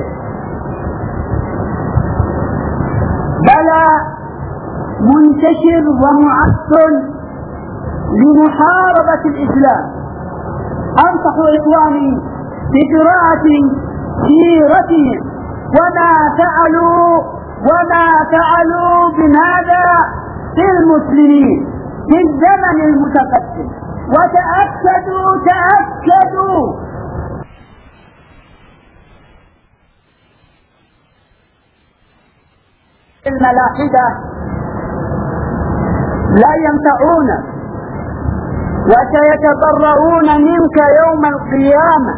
[SPEAKER 1] بلى منتشر ومعطل لمحاربة الإسلام. أنصح إخواني بقراءة سيرتهم وما فعلوا بماذا بالمسلمين في الزمن المتقدم، وتأكدوا الملاحدة لا ينفعون وسيتبرؤون منك يوم القيامة،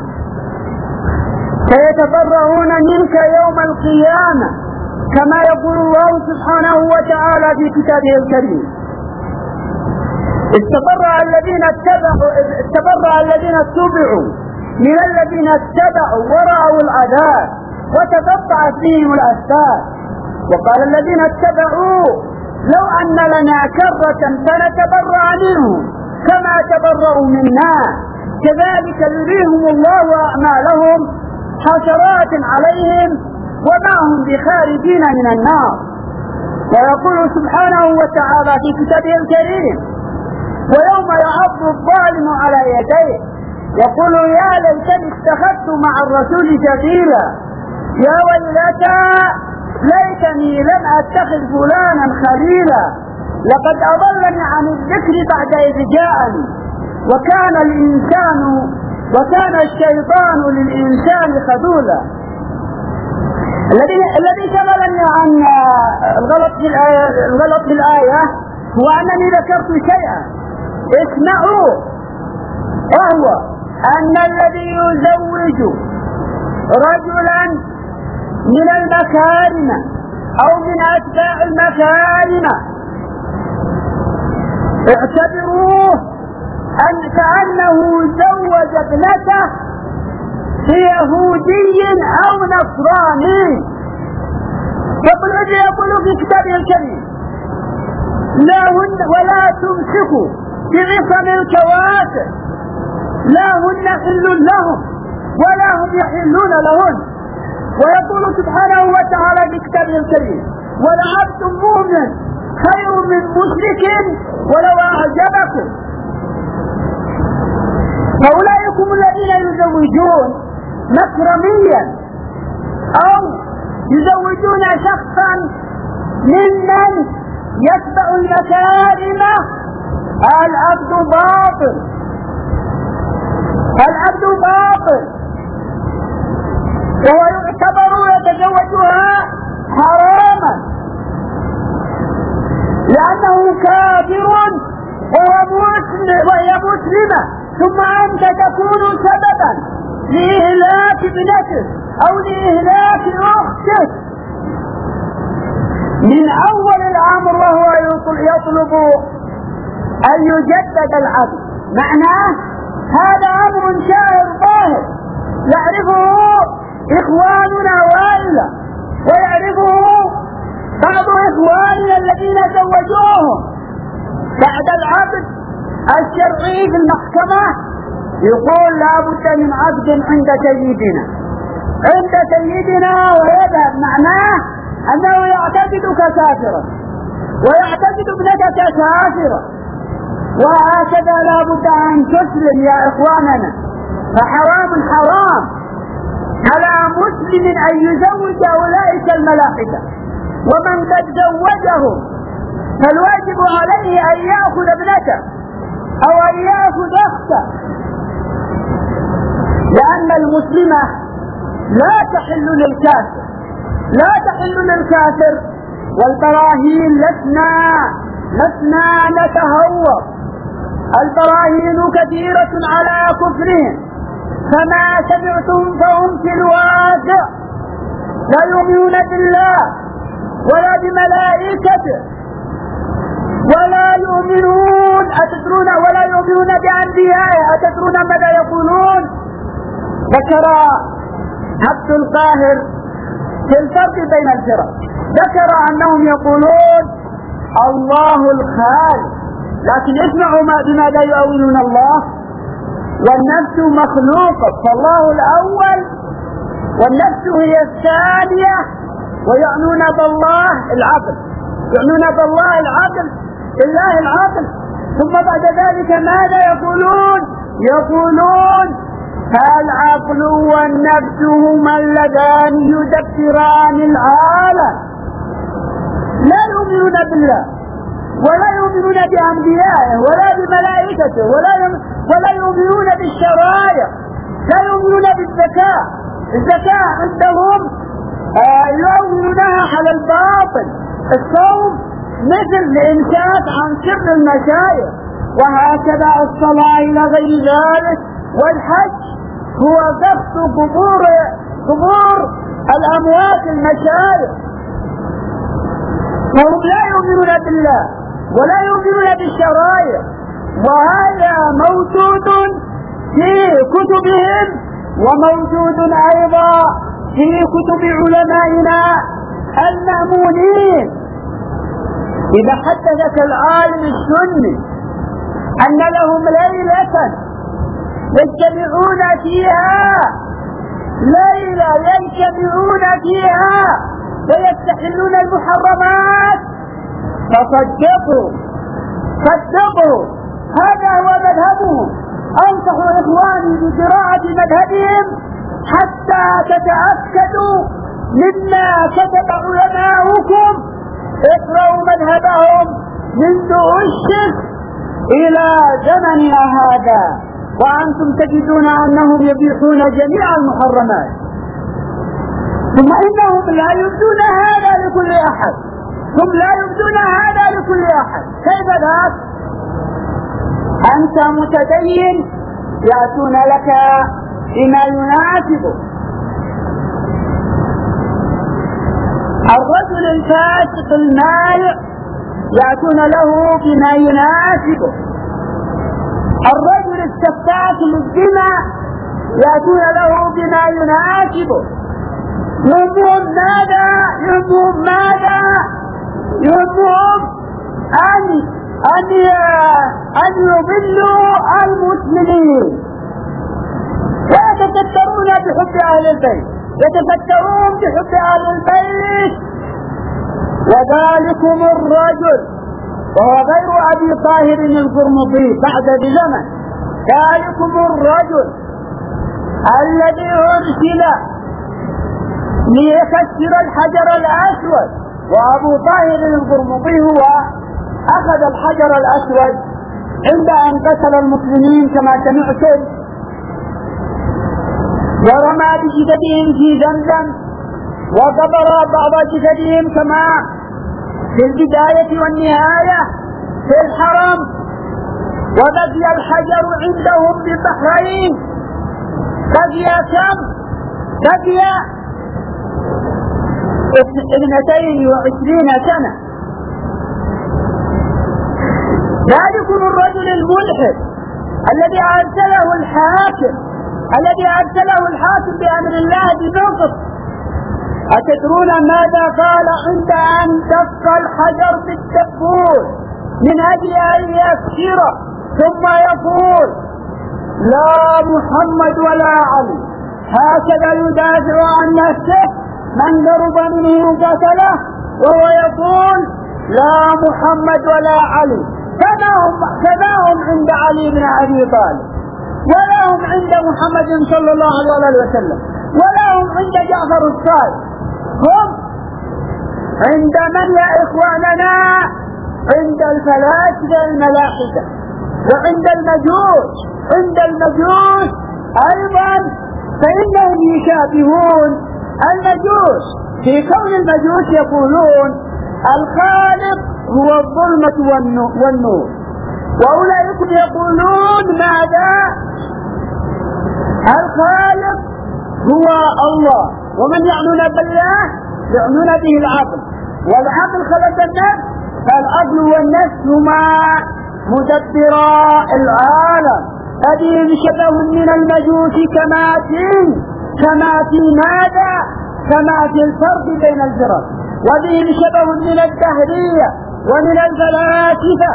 [SPEAKER 1] سيتبرؤون منك يوم القيامة كما يقول الله سبحانه وتعالى في كتابه الكريم: استبرأ الذين اتبعوا من الذين اتبعوا ورأوا العذاب وتقطعت بهم الأسباب. وقال الذين اتبعوا لو أن لنا كرة فنتبرأ منهم كما تبرأوا منا كذلك يريهم الله أعمالهم حسرات عليهم وما هم بخارجين من النار. ويقول سبحانه وتعالى في كتابه الكريم: ويوم يعض الظالم على يديه يقول يا ليتني اتخذت مع الرسول سبيلا يا ويلتى ليتني لم اتخذ فلانا خليلا لقد اضلني عن الذكر بعد اذ جاءني وكان الشيطان للانسان خذولا. الذي شغلني عن الغلط في الآية هو أنني ذكرت شيئا اسمعوا، وهو أن الذي يزوج رجلا من المكارم أو من أتباع المكارم اعتبروه كأنه زوج ابنته يهودي أو نصراني. يقول في كتابه الكريم: ولا تمسكوا بعصم الكواكب لا هن حل لهم ولا هم يحلون لهن. ويقول سبحانه وتعالى في كتابه الكريم: ولعبد مؤمن خير من مشرك ولو أعجبكم. فأولئكم الذين يزوجون مكرميا أو يزوجون شخصا ممن يتبع المكارم العبد باطل وهو يعتبر يتزوجها حراما لأنه كافر وهي مسلمة، ثم أنت تكون سببا لإهلاك ابنته أو لإهلاك أخته من أول الأمر، وهو يطلب أن يجدد العبد. معناه هذا أمر شائع ظاهر يعرفه إخواننا وإلا ويعرفه بعض إخواننا الذين زوجوهم بعد العبد الشرعي في المحكمة. يقول لا بد من عبد عند سيدنا ويذهب، معناه أنه يعتقدك كافرا ويعتقد ابنتك كافرا. وهكذا لا بد أن تسلم يا إخواننا، فحرام على مسلم أن يزوج أولئك الملاحدة، ومن قد زوجهم فالواجب عليه أن يأخذ ابنته أو أن يأخذ أخته، لأن المسلمة لا تحل للكافر. والبراهين لسنا نتهور، البراهين كثيرة على كفرهم، فما سمعتم فهم في الواقع لا يؤمنون بالله ولا بملائكته ولا يؤمنون بأنبيائه. أتدرون ماذا يقولون؟ ذكر عبد القاهر في الفرق بين الفرق، ذكر أنهم يقولون الله الخالق، لكن اسمعوا بماذا يؤولون الله: والنفس مخلوقة فالله الأول والنفس هي الثانية، ويعنون بالله العقل، بالله العقل. ثم بعد ذلك ماذا يقولون؟ العقل والنفس هما اللذان يدبران العالم. لا يؤمنون بالله ولا يؤمنون بأنبيائه ولا بملائكته ولا يؤمنون بالشرائع، لا يؤمنون بالزكاة. الزكاة عندهم يؤمنونها على الباطل. الصوم مثل الإمساك عن سر المشايخ، وهكذا الصلاة إلى غير ذلك. والحج هو قصد قبور الأموات المشايخ. فهم لا يؤمنون بالله ولا يؤمنون بالشرائع، وهذا موجود في كتبهم وموجود أيضا في كتب علمائنا المأمونين. إذا حدثك العالم السني أن لهم ليلة يجتمعون فيها ويستحلون المحرمات، فصدقوا هذا هو مذهبهم. أنصح إخواني بقراءة مذهبهم حتى تتأكدوا مما كتب علماؤكم. اقرأوا مذهبهم منذ الشرك إلى زمننا هذا وأنتم تجدون أنهم يبيحون جميع المحرمات، ثم إنهم لا يبدون هذا لكل أحد. كيف ذاك؟ أنت متدين يأتون لك بما يناسبك. الرجل الفاسق المائع يأتون له بما يناسبه. الرجل السفاك للدماء يأتون له بما يناسبه. يهمهم ماذا؟ يهمهم أن يضلوا المسلمين، ويتفترون بحب أهل البيت، وذلكم الرجل وهو غير أبي طاهر القرمطي بعد بزمن، ذلكم الرجل الذي أرسل ليكسر الحجر الأسود، وأبو طاهر القرمطي هو أخذ الحجر الأسود عند أن قتل المسلمين كما سمعتم، ورمى بجسدهم في زمزم، وقبر بعض جسدهم كما في البداية والنهاية في الحرم، وبقي الحجر عندهم ببحرين. بقي كم؟ بقي 22 سنة. ذلكم الرجل الملحد الذي أرسله الحاكم بأمر الله بموقف. أتدرون ماذا قال عند أن دق الحجر بالدبور من أجل أن يكسر، ثم يقول لا محمد ولا علي، هكذا يدافع عن نفسه من ضرب منه قتله، وهو يقول لا محمد ولا علي. كما هم عند علي بن أبي طالب، ولا هم عند محمد صلى الله عليه وسلم، ولا هم عند جعفر الصادق. هم عند من يا إخواننا؟ عند الفلاسفة الملاحدة، وعند المجوس أيضا، فإنهم يشابهون المجوس في كون المجوس يقولون الخالق هو الظلمة والنور، وأولئك يقولون ماذا؟ الخالق هو الله، ومن يعنون بالله يعنون به العقل، والعقل خلق النفس، فالعقل والنفس هما مدبرا العالم. هذه شبه من المجوس كما في ماذا؟ كما في الفرق بين الفرق، وهذه شبه من الدهرية ومن الفلاسفة،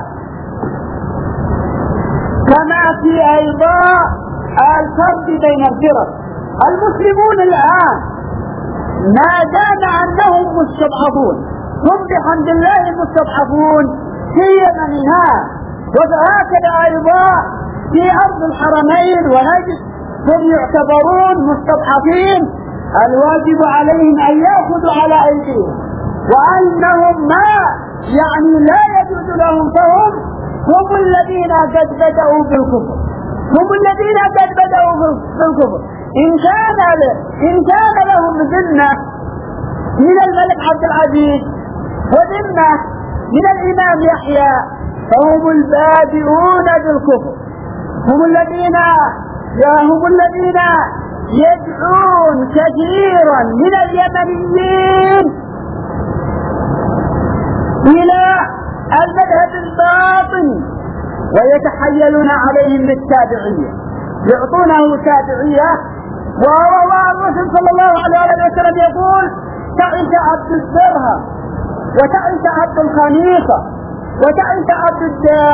[SPEAKER 1] كما في أيضا الفرق بين الفرق. المسلمون الآن ما دام أنهم مستضعفون، هم بحمد الله مستضعفون في يمنها، وهكذا أيضا في أرض الحرمين ونجد هم يعتبرون مستضعفين. الواجب عليهم أن يأخذوا على أيديهم، وأنهم ما لا يجوز لهم، فهم الذين قد بدأوا بالكفر، إن كان لهم ذمة من الملك عبد العزيز وذمة من الإمام يحيى، فهم البادئون بالكفر، هم الذين يدعون كثيرا من اليمنيين إلى المذهب الباطني، ويتحيلون عليهم بالتابعية، يعطونه تابعية والرسول صلى الله عليه وسلم يقول تعيش عبد الدرهم وتعيش عبد الخليفة وتعيش عبد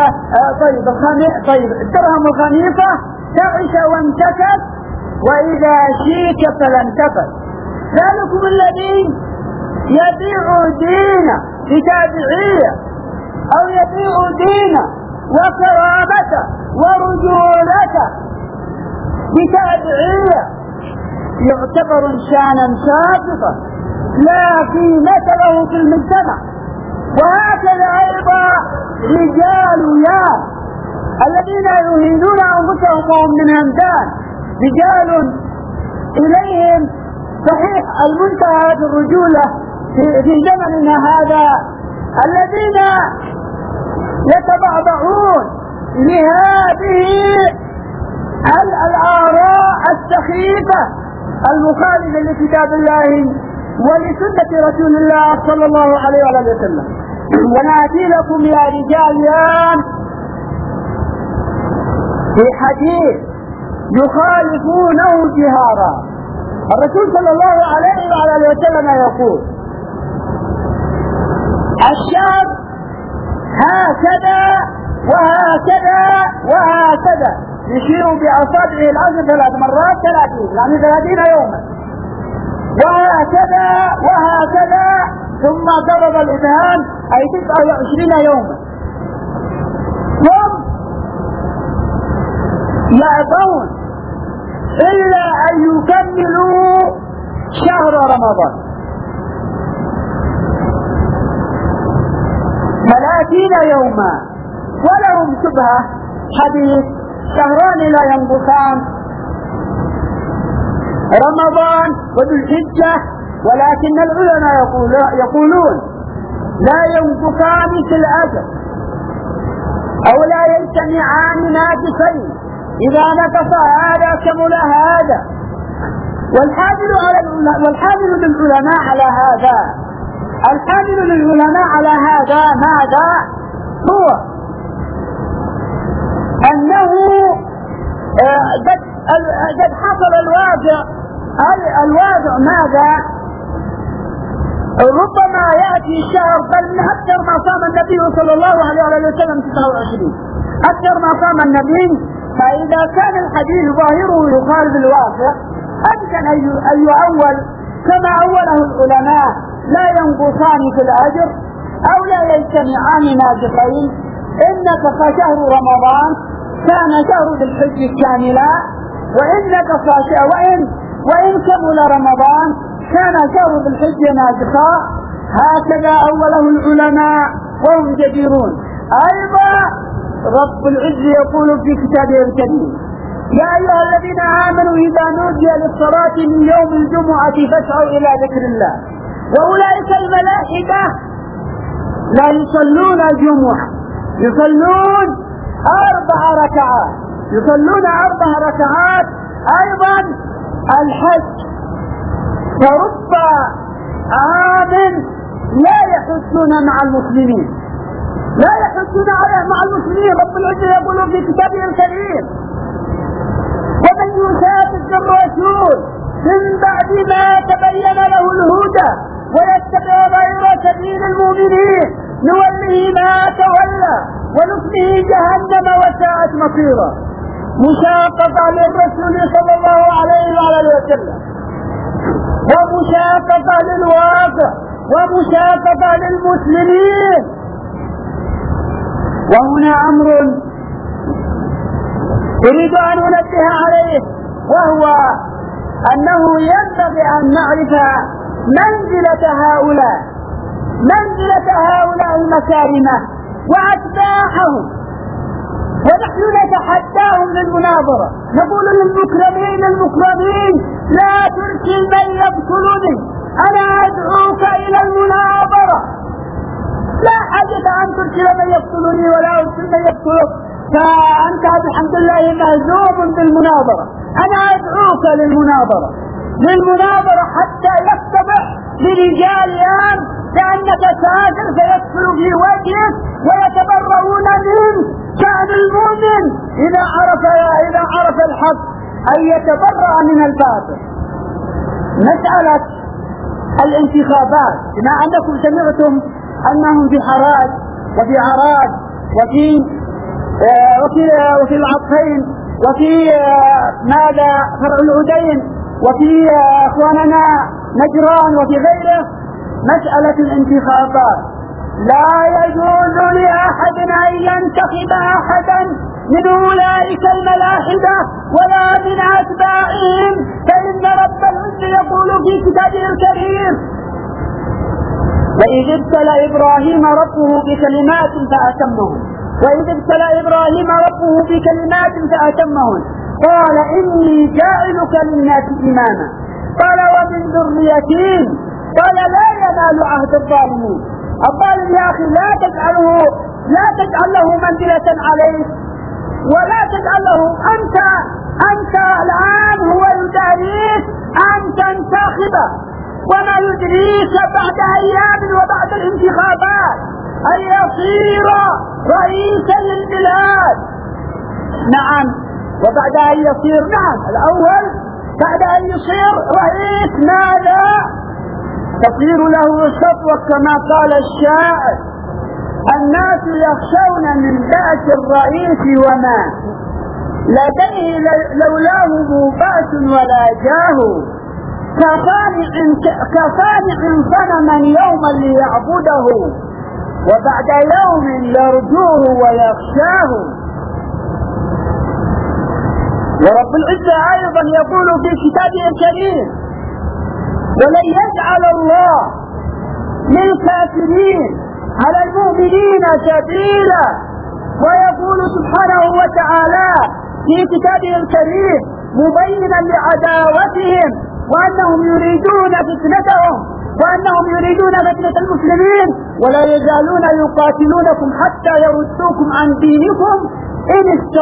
[SPEAKER 1] الدرهم والخليفة تعيش وانتكت وإذا شيك فلن تفت. ذلكم الذي يبيع دينه بتابعية أو يبيع دينه وكرامته ورجولته بتابعية يعتبر إنسانا ساقطا لا قيمة له في المجتمع. وهكذا أيضا رجال يام الذين يهينون أنفسهم وهم من همدان، رجال إليهم صحيح المنتهى في الرجولة في زمننا هذا، الذين يتبعضعون لهذه الآراء السخيفة المخالفة لكتاب الله ولسنة رسول الله صلى الله عليه وسلم. ونأتي لكم يا رجال في حديث يخالفونه جهارا. الرسول صلى الله عليه وسلم يقول الشاب هكذا وهكذا وهكذا، يشير بأصابعه العشر 3 مرات 30 يعني 30 يوما، وهكذا وهكذا، ثم ضرب الإبهام أي 29 يوما. هم يأبون إلا أن يكملوا شهر رمضان 30 يوما، ولهم شبهة حديث شهران لا ينقصان رمضان وذو الحجة، ولكن العلماء يقولون لا ينقصان في الأجر أو لا يجتمعان ناقصين، إذا نقص هذا كمل هذا. والحامل للعلماء على هذا، الحامل للعلماء على هذا ماذا هو؟ أنه قد حصل الواقع ماذا؟ ربما يأتي الشهر بل أكثر ما صام النبي صلى الله عليه وسلم 29 أكثر ما صام النبي. فإذا كان الحديث ظاهره يخالف الواقع أمكن أن يؤول كما أوله العلماء لا ينقصان في الأجر أو لا يجتمعان ناقصين. إنك فشهر رمضان كان شهر بالحج كاملا، وإنك وإن كمل رمضان كان شهر بالحج ناقصا. هكذا أوله العلماء وهم جديرون. أيضا رب العز يقول في كتابه الكريم يا أيها الذين آمنوا إذا نودي للصلاة من يوم الجمعة فاسعوا إلى ذكر الله. وأولئك الملائكة لا يصلون الجمعة، يصلون 4 ركعات، يصلون 4 ركعات. أيضا الحج فرب عام لا يحسون مع المسلمين، لا يحسون مع المسلمين. رب العزة يقول في كتابه الكريم ومن يشاقق الرسول من بعد ما تبين له الهدى ويتبع غير سبيل المؤمنين نوله ما تولى ونصله جهنم وساءت مصيرا. مشاققة للرسول صلى الله عليه وسلم، ومشاققة للواقع، ومشاققة للمسلمين. وهنا أمر أريد أن أنبه عليه، وهو أنه ينبغي أن نعرف منزلة هؤلاء المكارمة وأتباعهم، ونحن نتحداهم للمناظرة. نقول للمكرمين لا ترسل من يقتلني، أنا أدعوك إلى المناظرة. لا حاجة أن ترسل من يقتلني ولا أرسل من يقتلك، فأنت الحمد لله مهزوم بالمناظرة. أنا أدعوك للمناظرة حتى يتضح لرجال لأنك ساجر فيدخل في وجهك ويتبرؤون منه. كان المؤمن إذا عرف الحق أن يتبرأ من الباطل. مسألة الانتخابات، بما أنكم سمعتم أنهم في حراج وفي عراج وفي العطفين وفي ماذا فرع العدين وفي اخواننا نجران وفي غيره، مسألة الانتخابات لا يجوز لأحد أن ينتخب أحدا من أولئك الملاحدة ولا من أتباعهم، فإن رب العزة يقول في كتابه الكريم: وإذ ابتلى إبراهيم ربه بكلمات فأتمهن قال إني جاعلك للناس إماما قال ومن ذريتي قال لا ينال عهد الظالمين. الظالم يا أخي لا تجعل له منزلة عليك، ولا تجعل له أنت الآن هو يداريك أن تنتخبه، وما يدريك بعد أيام وبعد الانتخابات أن يصير رئيسا للبلاد. نعم، وبعد أن يصير الأول بعد أن يصير رئيس ماذا؟ تصير له سطوة كما قال الشاعر: الناس يخشون من بأس الرئيس وما لديه لولاه بأس ولا جاه، كصانع صنما يوما ليعبده وبعد يوم يرجوه ويخشاه. ورب العزة أيضا يقول في كتابه الكريم: ولن يجعل الله للكافرين على المؤمنين سبيلا. ويقول سبحانه وتعالى في كتابه الكريم مبينا لعداوتهم وأنهم يريدون فتنتهم وأنهم يريدون فتنة المسلمين ولا يزالون يقاتلونكم حتى يردوكم عن دينكم إن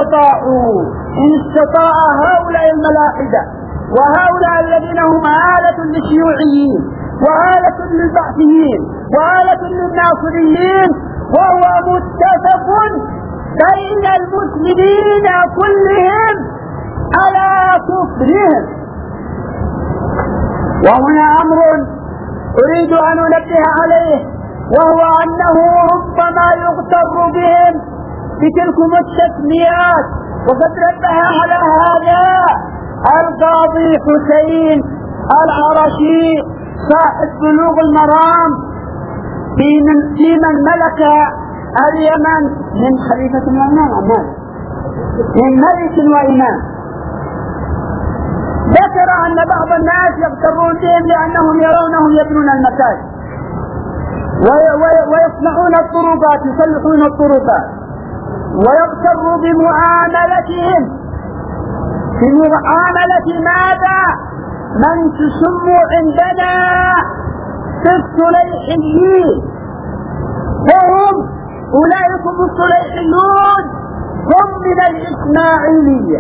[SPEAKER 1] استطاع هؤلاء الملاحدة وهؤلاء الذين هم آلة للشيوعيين وآلة للبعثيين وآلة للناصريين، وهو متفق بين المسلمين كلهم على كفرهم. وهنا أمر أريد أن أنبه عليه، وهو أنه ربما يغتر بهم بتلكم التسميات، وقد نبه على هذا القاضي حسين العرشي صاحب بلوغ المرام في من ملك اليمن من خليفة وإمام، من ملك وإمام. ذكر أن بعض الناس يغترون بهم لأنهم يرونهم يبنون المساجد ويصنعون الطرقات، يصلحون الطرقات، ويغتر بمعاملتهم في معاملة ماذا؟ من تسموا عندنا بالصليحيين، وهم أولئكم الصليحيون هم من الإسماعيلية،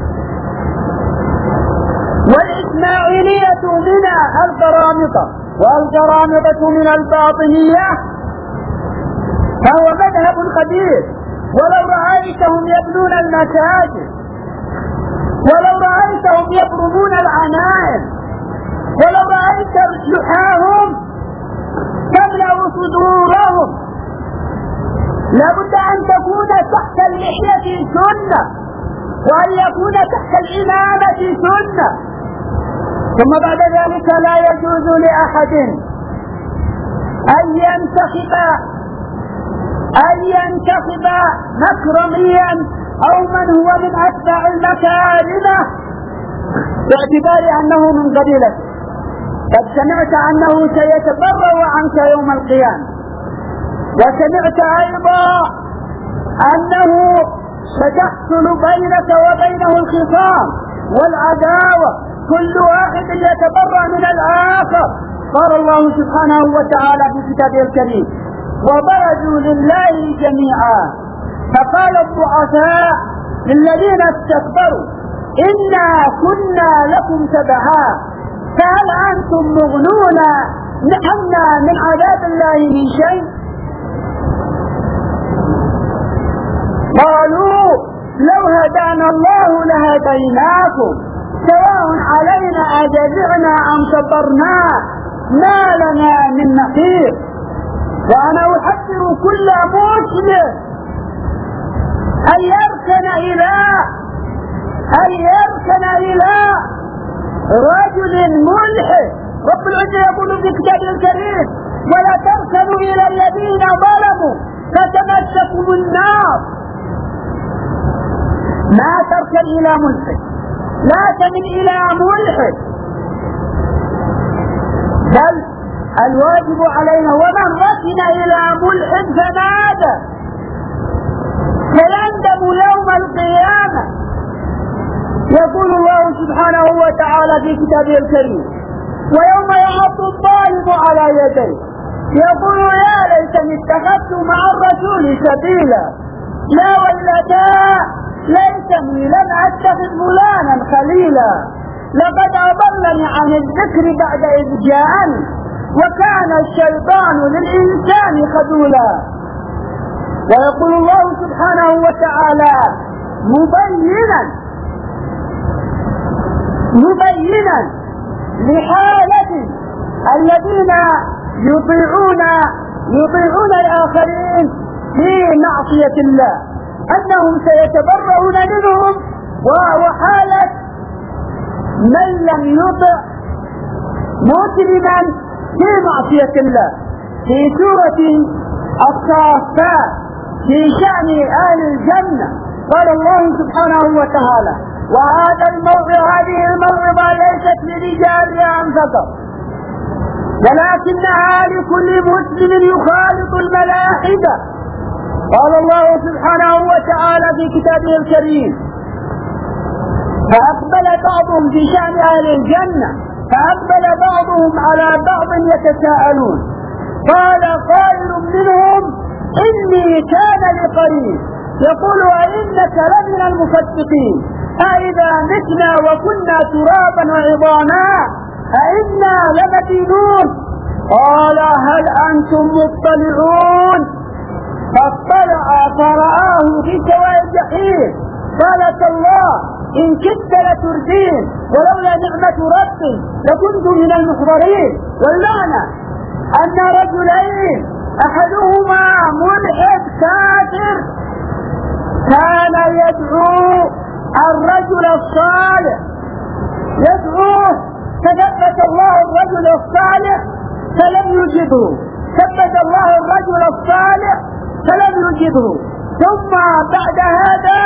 [SPEAKER 1] والإسماعيلية من القرامطة، والقرامطة من الباطنية، فهو مذهب خبيث. ولو رأيتهم يبنون المساجد، ولو رأيتهم يبرمون العنائم، ولو رأيت لحاهم تملأ صدورهم، لابد أن تكون تحت اللحية سنة، وأن يكون تحت الإمامة سنة. ثم بعد ذلك لا يجوز لأحد أن ينتخب مكرميا أو من هو من أتباع المكارمة باعتبار أنه من قبيلته. قد سمعت أنه سيتبرأ عنك يوم القيامة، وسمعت أيضا أنه ستحصل بينك وبينه الخصام والعداوة، كل واحد يتبرأ من الآخر. قال الله سبحانه وتعالى في كتابه الكريم: وبرزوا لله جميعا فقال الضعفاء للذين استكبروا إنا كنا لكم تبعا فهل أنتم مغنون عنا من عذاب الله من شيء؟ قالوا لو هدانا الله لهديناكم سواء علينا أجزعنا أم صبرنا ما لنا من نقير. وأنا أحذر كل مسلم أن يركن إلى رجل ملحد. رب العزة يقول في كتابه الكريم: ولا تركنوا إلى الذين ظلموا فتمسكوا النار. ما تركن إلى ملحد، لا تمن إلى ملحد، بل الواجب علينا ومن ركن إلى ملحد فماذا؟ فيندم يوم القيامة. يقول الله سبحانه وتعالى في كتابه الكريم: ويوم يعض الظالم على يديه يقول يا ليتني اتخذت مع الرسول سبيلا، يا ويلتى ليتني لم اتخذ فلانا خليلا، لقد اضلني عن الذكر بعد اذ جاءني وكان الشيطان للانسان خذولا. ويقول الله سبحانه وتعالى مبينا لحالة الذين يطيعون الآخرين في معصية الله أنهم سيتبرؤون منهم، وحالة من لم يطع مسلما في معصية الله. في سورة الصافات في شأن أهل الجنة قال الله سبحانه وتعالى: وهذه الموعظة ليست لرجالها فقط ولكنها لكل مسلم يخالط الملاحدة. قال الله سبحانه وتعالى في كتابه الكريم: فأقبل بعضهم في شأن أهل الجنة فأقبل بعضهم على بعض يتساءلون قال قائل منهم: إني كان لقريب يقول أئنك لمن المصدقين أئذا متنا وكنا ترابا وعظاما أئنا لمدينون. قال: هل أنتم مطلعون؟ فاطلع فرآه في سواء الجحيم قال: تالله إن كدت لتردين ولولا نعمة ربي لكنت من المحضرين. والمعنى أن رجلين أحدهما ملحد كافر كان يدعو الرجل الصالح يدعوه فثبت الله الرجل الصالح فلم يجبه، ثبت الله الرجل الصالح فلم يجبه. ثم بعد هذا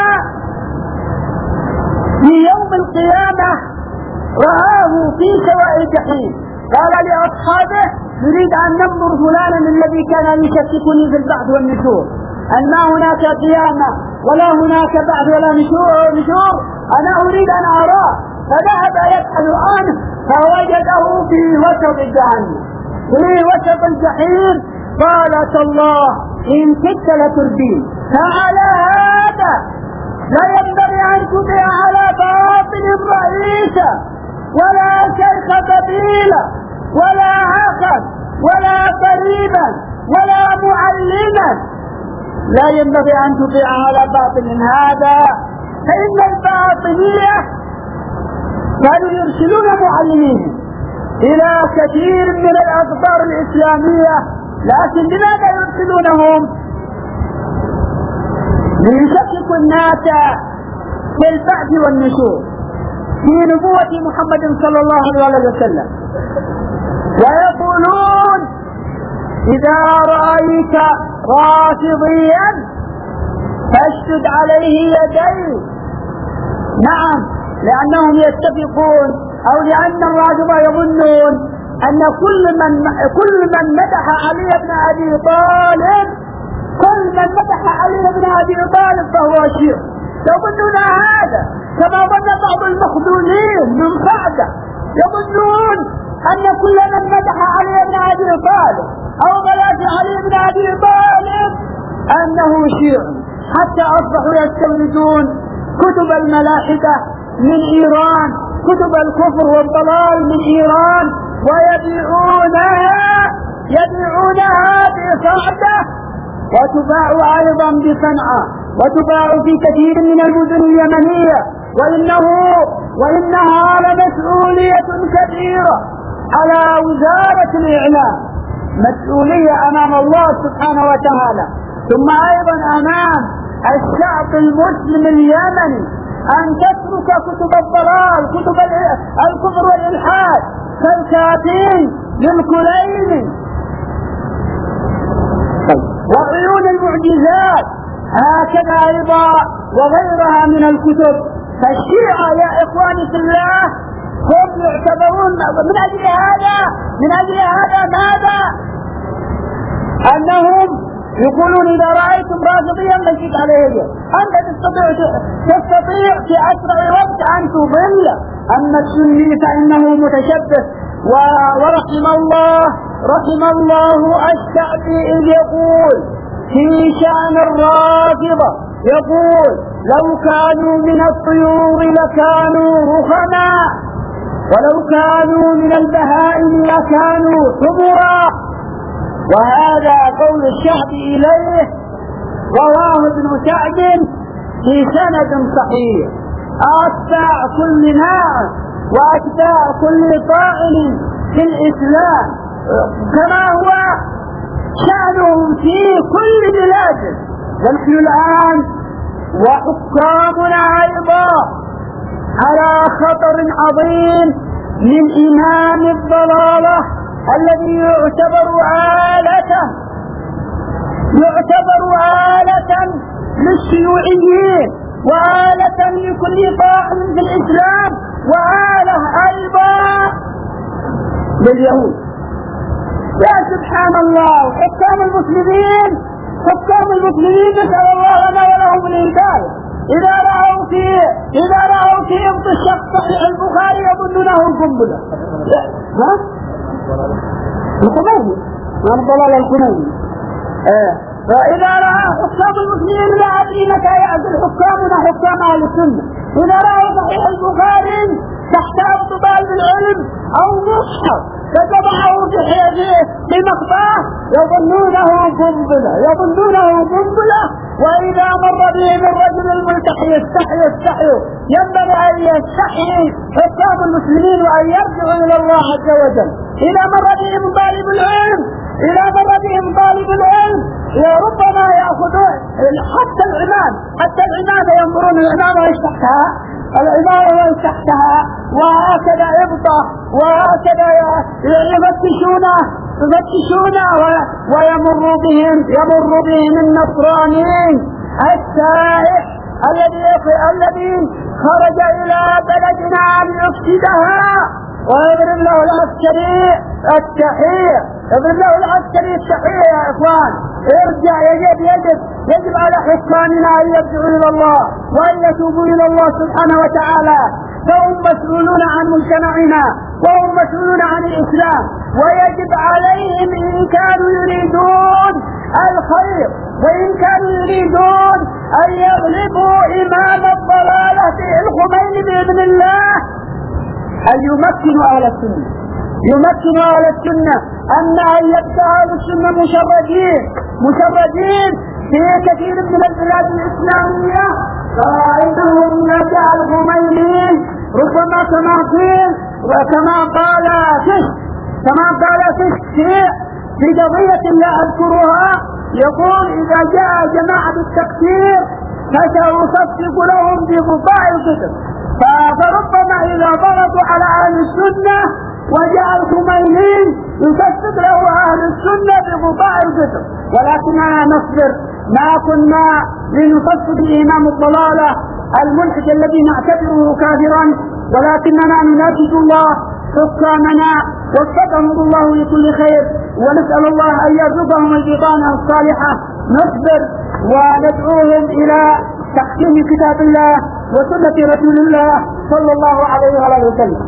[SPEAKER 1] في يوم القيامة رآه في سواء الجحيم قال لأصحابه: نريد أن ننظر فلانا الذي كان يشككني في البعث والنشور، أن ما هناك قيامة ولا هناك بعث ولا نشور، أنا أريد أن أراه. فذهب يبحث عنه فوجده في وسط جهنم في وسط الجحيم. قال: تالله إن كدت لتردين. فعلى هذا لا ينبغي أن تطيع على باطل رئيسا ولا شيخ قبيلة ولا أخا ولا قريبا ولا معلما، لا ينبغي أن تطيع على باطل هذا، فإن الباطنية كانوا يرسلون معلمين إلى كثير من الأقطار الإسلامية، لكن لماذا يرسلونهم؟ ليشككوا الناس في البعث والنشور في نبوة محمد صلى الله عليه وسلم، ويقولون: إذا رأيت رافضيا فاشدد عليه يديه. نعم، لأنهم يتفقون أو لأن الرافضة يظنون أن كل من مدح علي بن أبي طالب فهو شيعي. يظنون هذا كما ظن بعض المخذولين من بعده، يظنون أن كل من مدح علي بن أبي طالب أو غلاف علي بن أبي طالب أنه شيعي، حتى أصبحوا يستوردون كتب الملاحدة من إيران، كتب الكفر والضلال من إيران، ويبيعونها بصعدة، وتباع أيضا بصنعاء، وتباع في كثير من المدن اليمنية، وإنها لمسؤولية كبيرة على وزارة الإعلام، مسؤولية أمام الله سبحانه وتعالى، ثم أيضا أمام الشعب المسلم اليمني، أن تترك كتب الضلال، كتب الكفر والإلحاد كالكافين للكليني وعيون المعجزات، هكذا أيضا وغيرها من الكتب. فالشيعة يا إخواني في الله هم يعتبرون من أجل هذا ماذا؟ أنهم يقولون إذا رأيتم رافضيا مشيت عليه أنت تستطيع في أسرع وقت أن تضل. أما السني فإنه متشبث. ورحم الله الشعبي إذ يقول في شأن الرافضة، يقول لو كانوا من الطيور لكانوا رخما، ولو كانوا من البهائم لكانوا حمرا. وهذا قول الشعب إليه، رواه ابن سعد في سند صحيح. أتباع كل ناعم وأتباع كل طائل في الإسلام كما هو شأنهم في كل بلاد. ونحن الآن وحكامنا أيضا على خطر عظيم من إمام الضلالة الذي يعتبر آلة للشيوعيين وآلة لكل طاعن في الإسلام وآلة أيضا لليهود. يا سبحان الله، حكام المسلمين نسأل الله لنا ولهم الهداية. إذا رأوا في ابط الشخص صحيح البخاري يظنونه القنبلة. الخميني ما الضلال الخميني. فإذا رأى حكام المسلمين لا أدري متى يعزل حكامنا حكام أهل السنة. إذا رأوا صحيح البخاري تحت أرض طالب العلم أو مصحف فجمعه في مخباه يظنونه قنبلة. وإذا مر بهم الرجل الملتحي يستحي ينبغي أن يستحي حكام المسلمين وأن يرجعوا إلى الله عز وجل. إذا مر بهم طالب العلم ربما يأخذون حتى العمامة ينظرون العمامة ويستحتها وهكذا يبطى وهكذا يفتشونه ويمر بهم النصرانيين السائح الذي خرج إلى بلدنا ليفسدها ويضرب له العسكري التحية يا إخوان. يجب على حكامنا أن يرجعوا إلى الله وأن يتوبوا إلى الله سبحانه وتعالى، فهم مسؤولون عن مجتمعنا وهم مسؤولون عن الإسلام، ويجب عليهم إن كانوا يريدون الخير وإن كانوا يريدون أن يغلبوا إمام الضلالة الخميني بإذن الله أن يمكنوا أهل السنة أن يبقى أهل السنة مشردين في كثير من البلاد الإسلامية. فرأيتهم يرجع الخميني ربما كما قال فيش في قضية لا أذكرها، يقول إذا جاء جماعة التكفير فسأصفق لهم بغطاء الكتب. فربما إذا ضغطوا على أهل السنة وجاء الخميني يفسد له أهل السنة بغطاء الكتب، ولكننا نصبر، ما كنا لنفسد إمام الضلالة الملحد الذي نعتبره كافرا، ولكننا نناشد الله حكامنا وفقهم الله لكل خير، ونسأل الله أن يرزقهم البطانة الصالحة. نصبر وندعوهم إلى تحكيم كتاب الله وسنة رسول الله صلى الله عليه وسلم.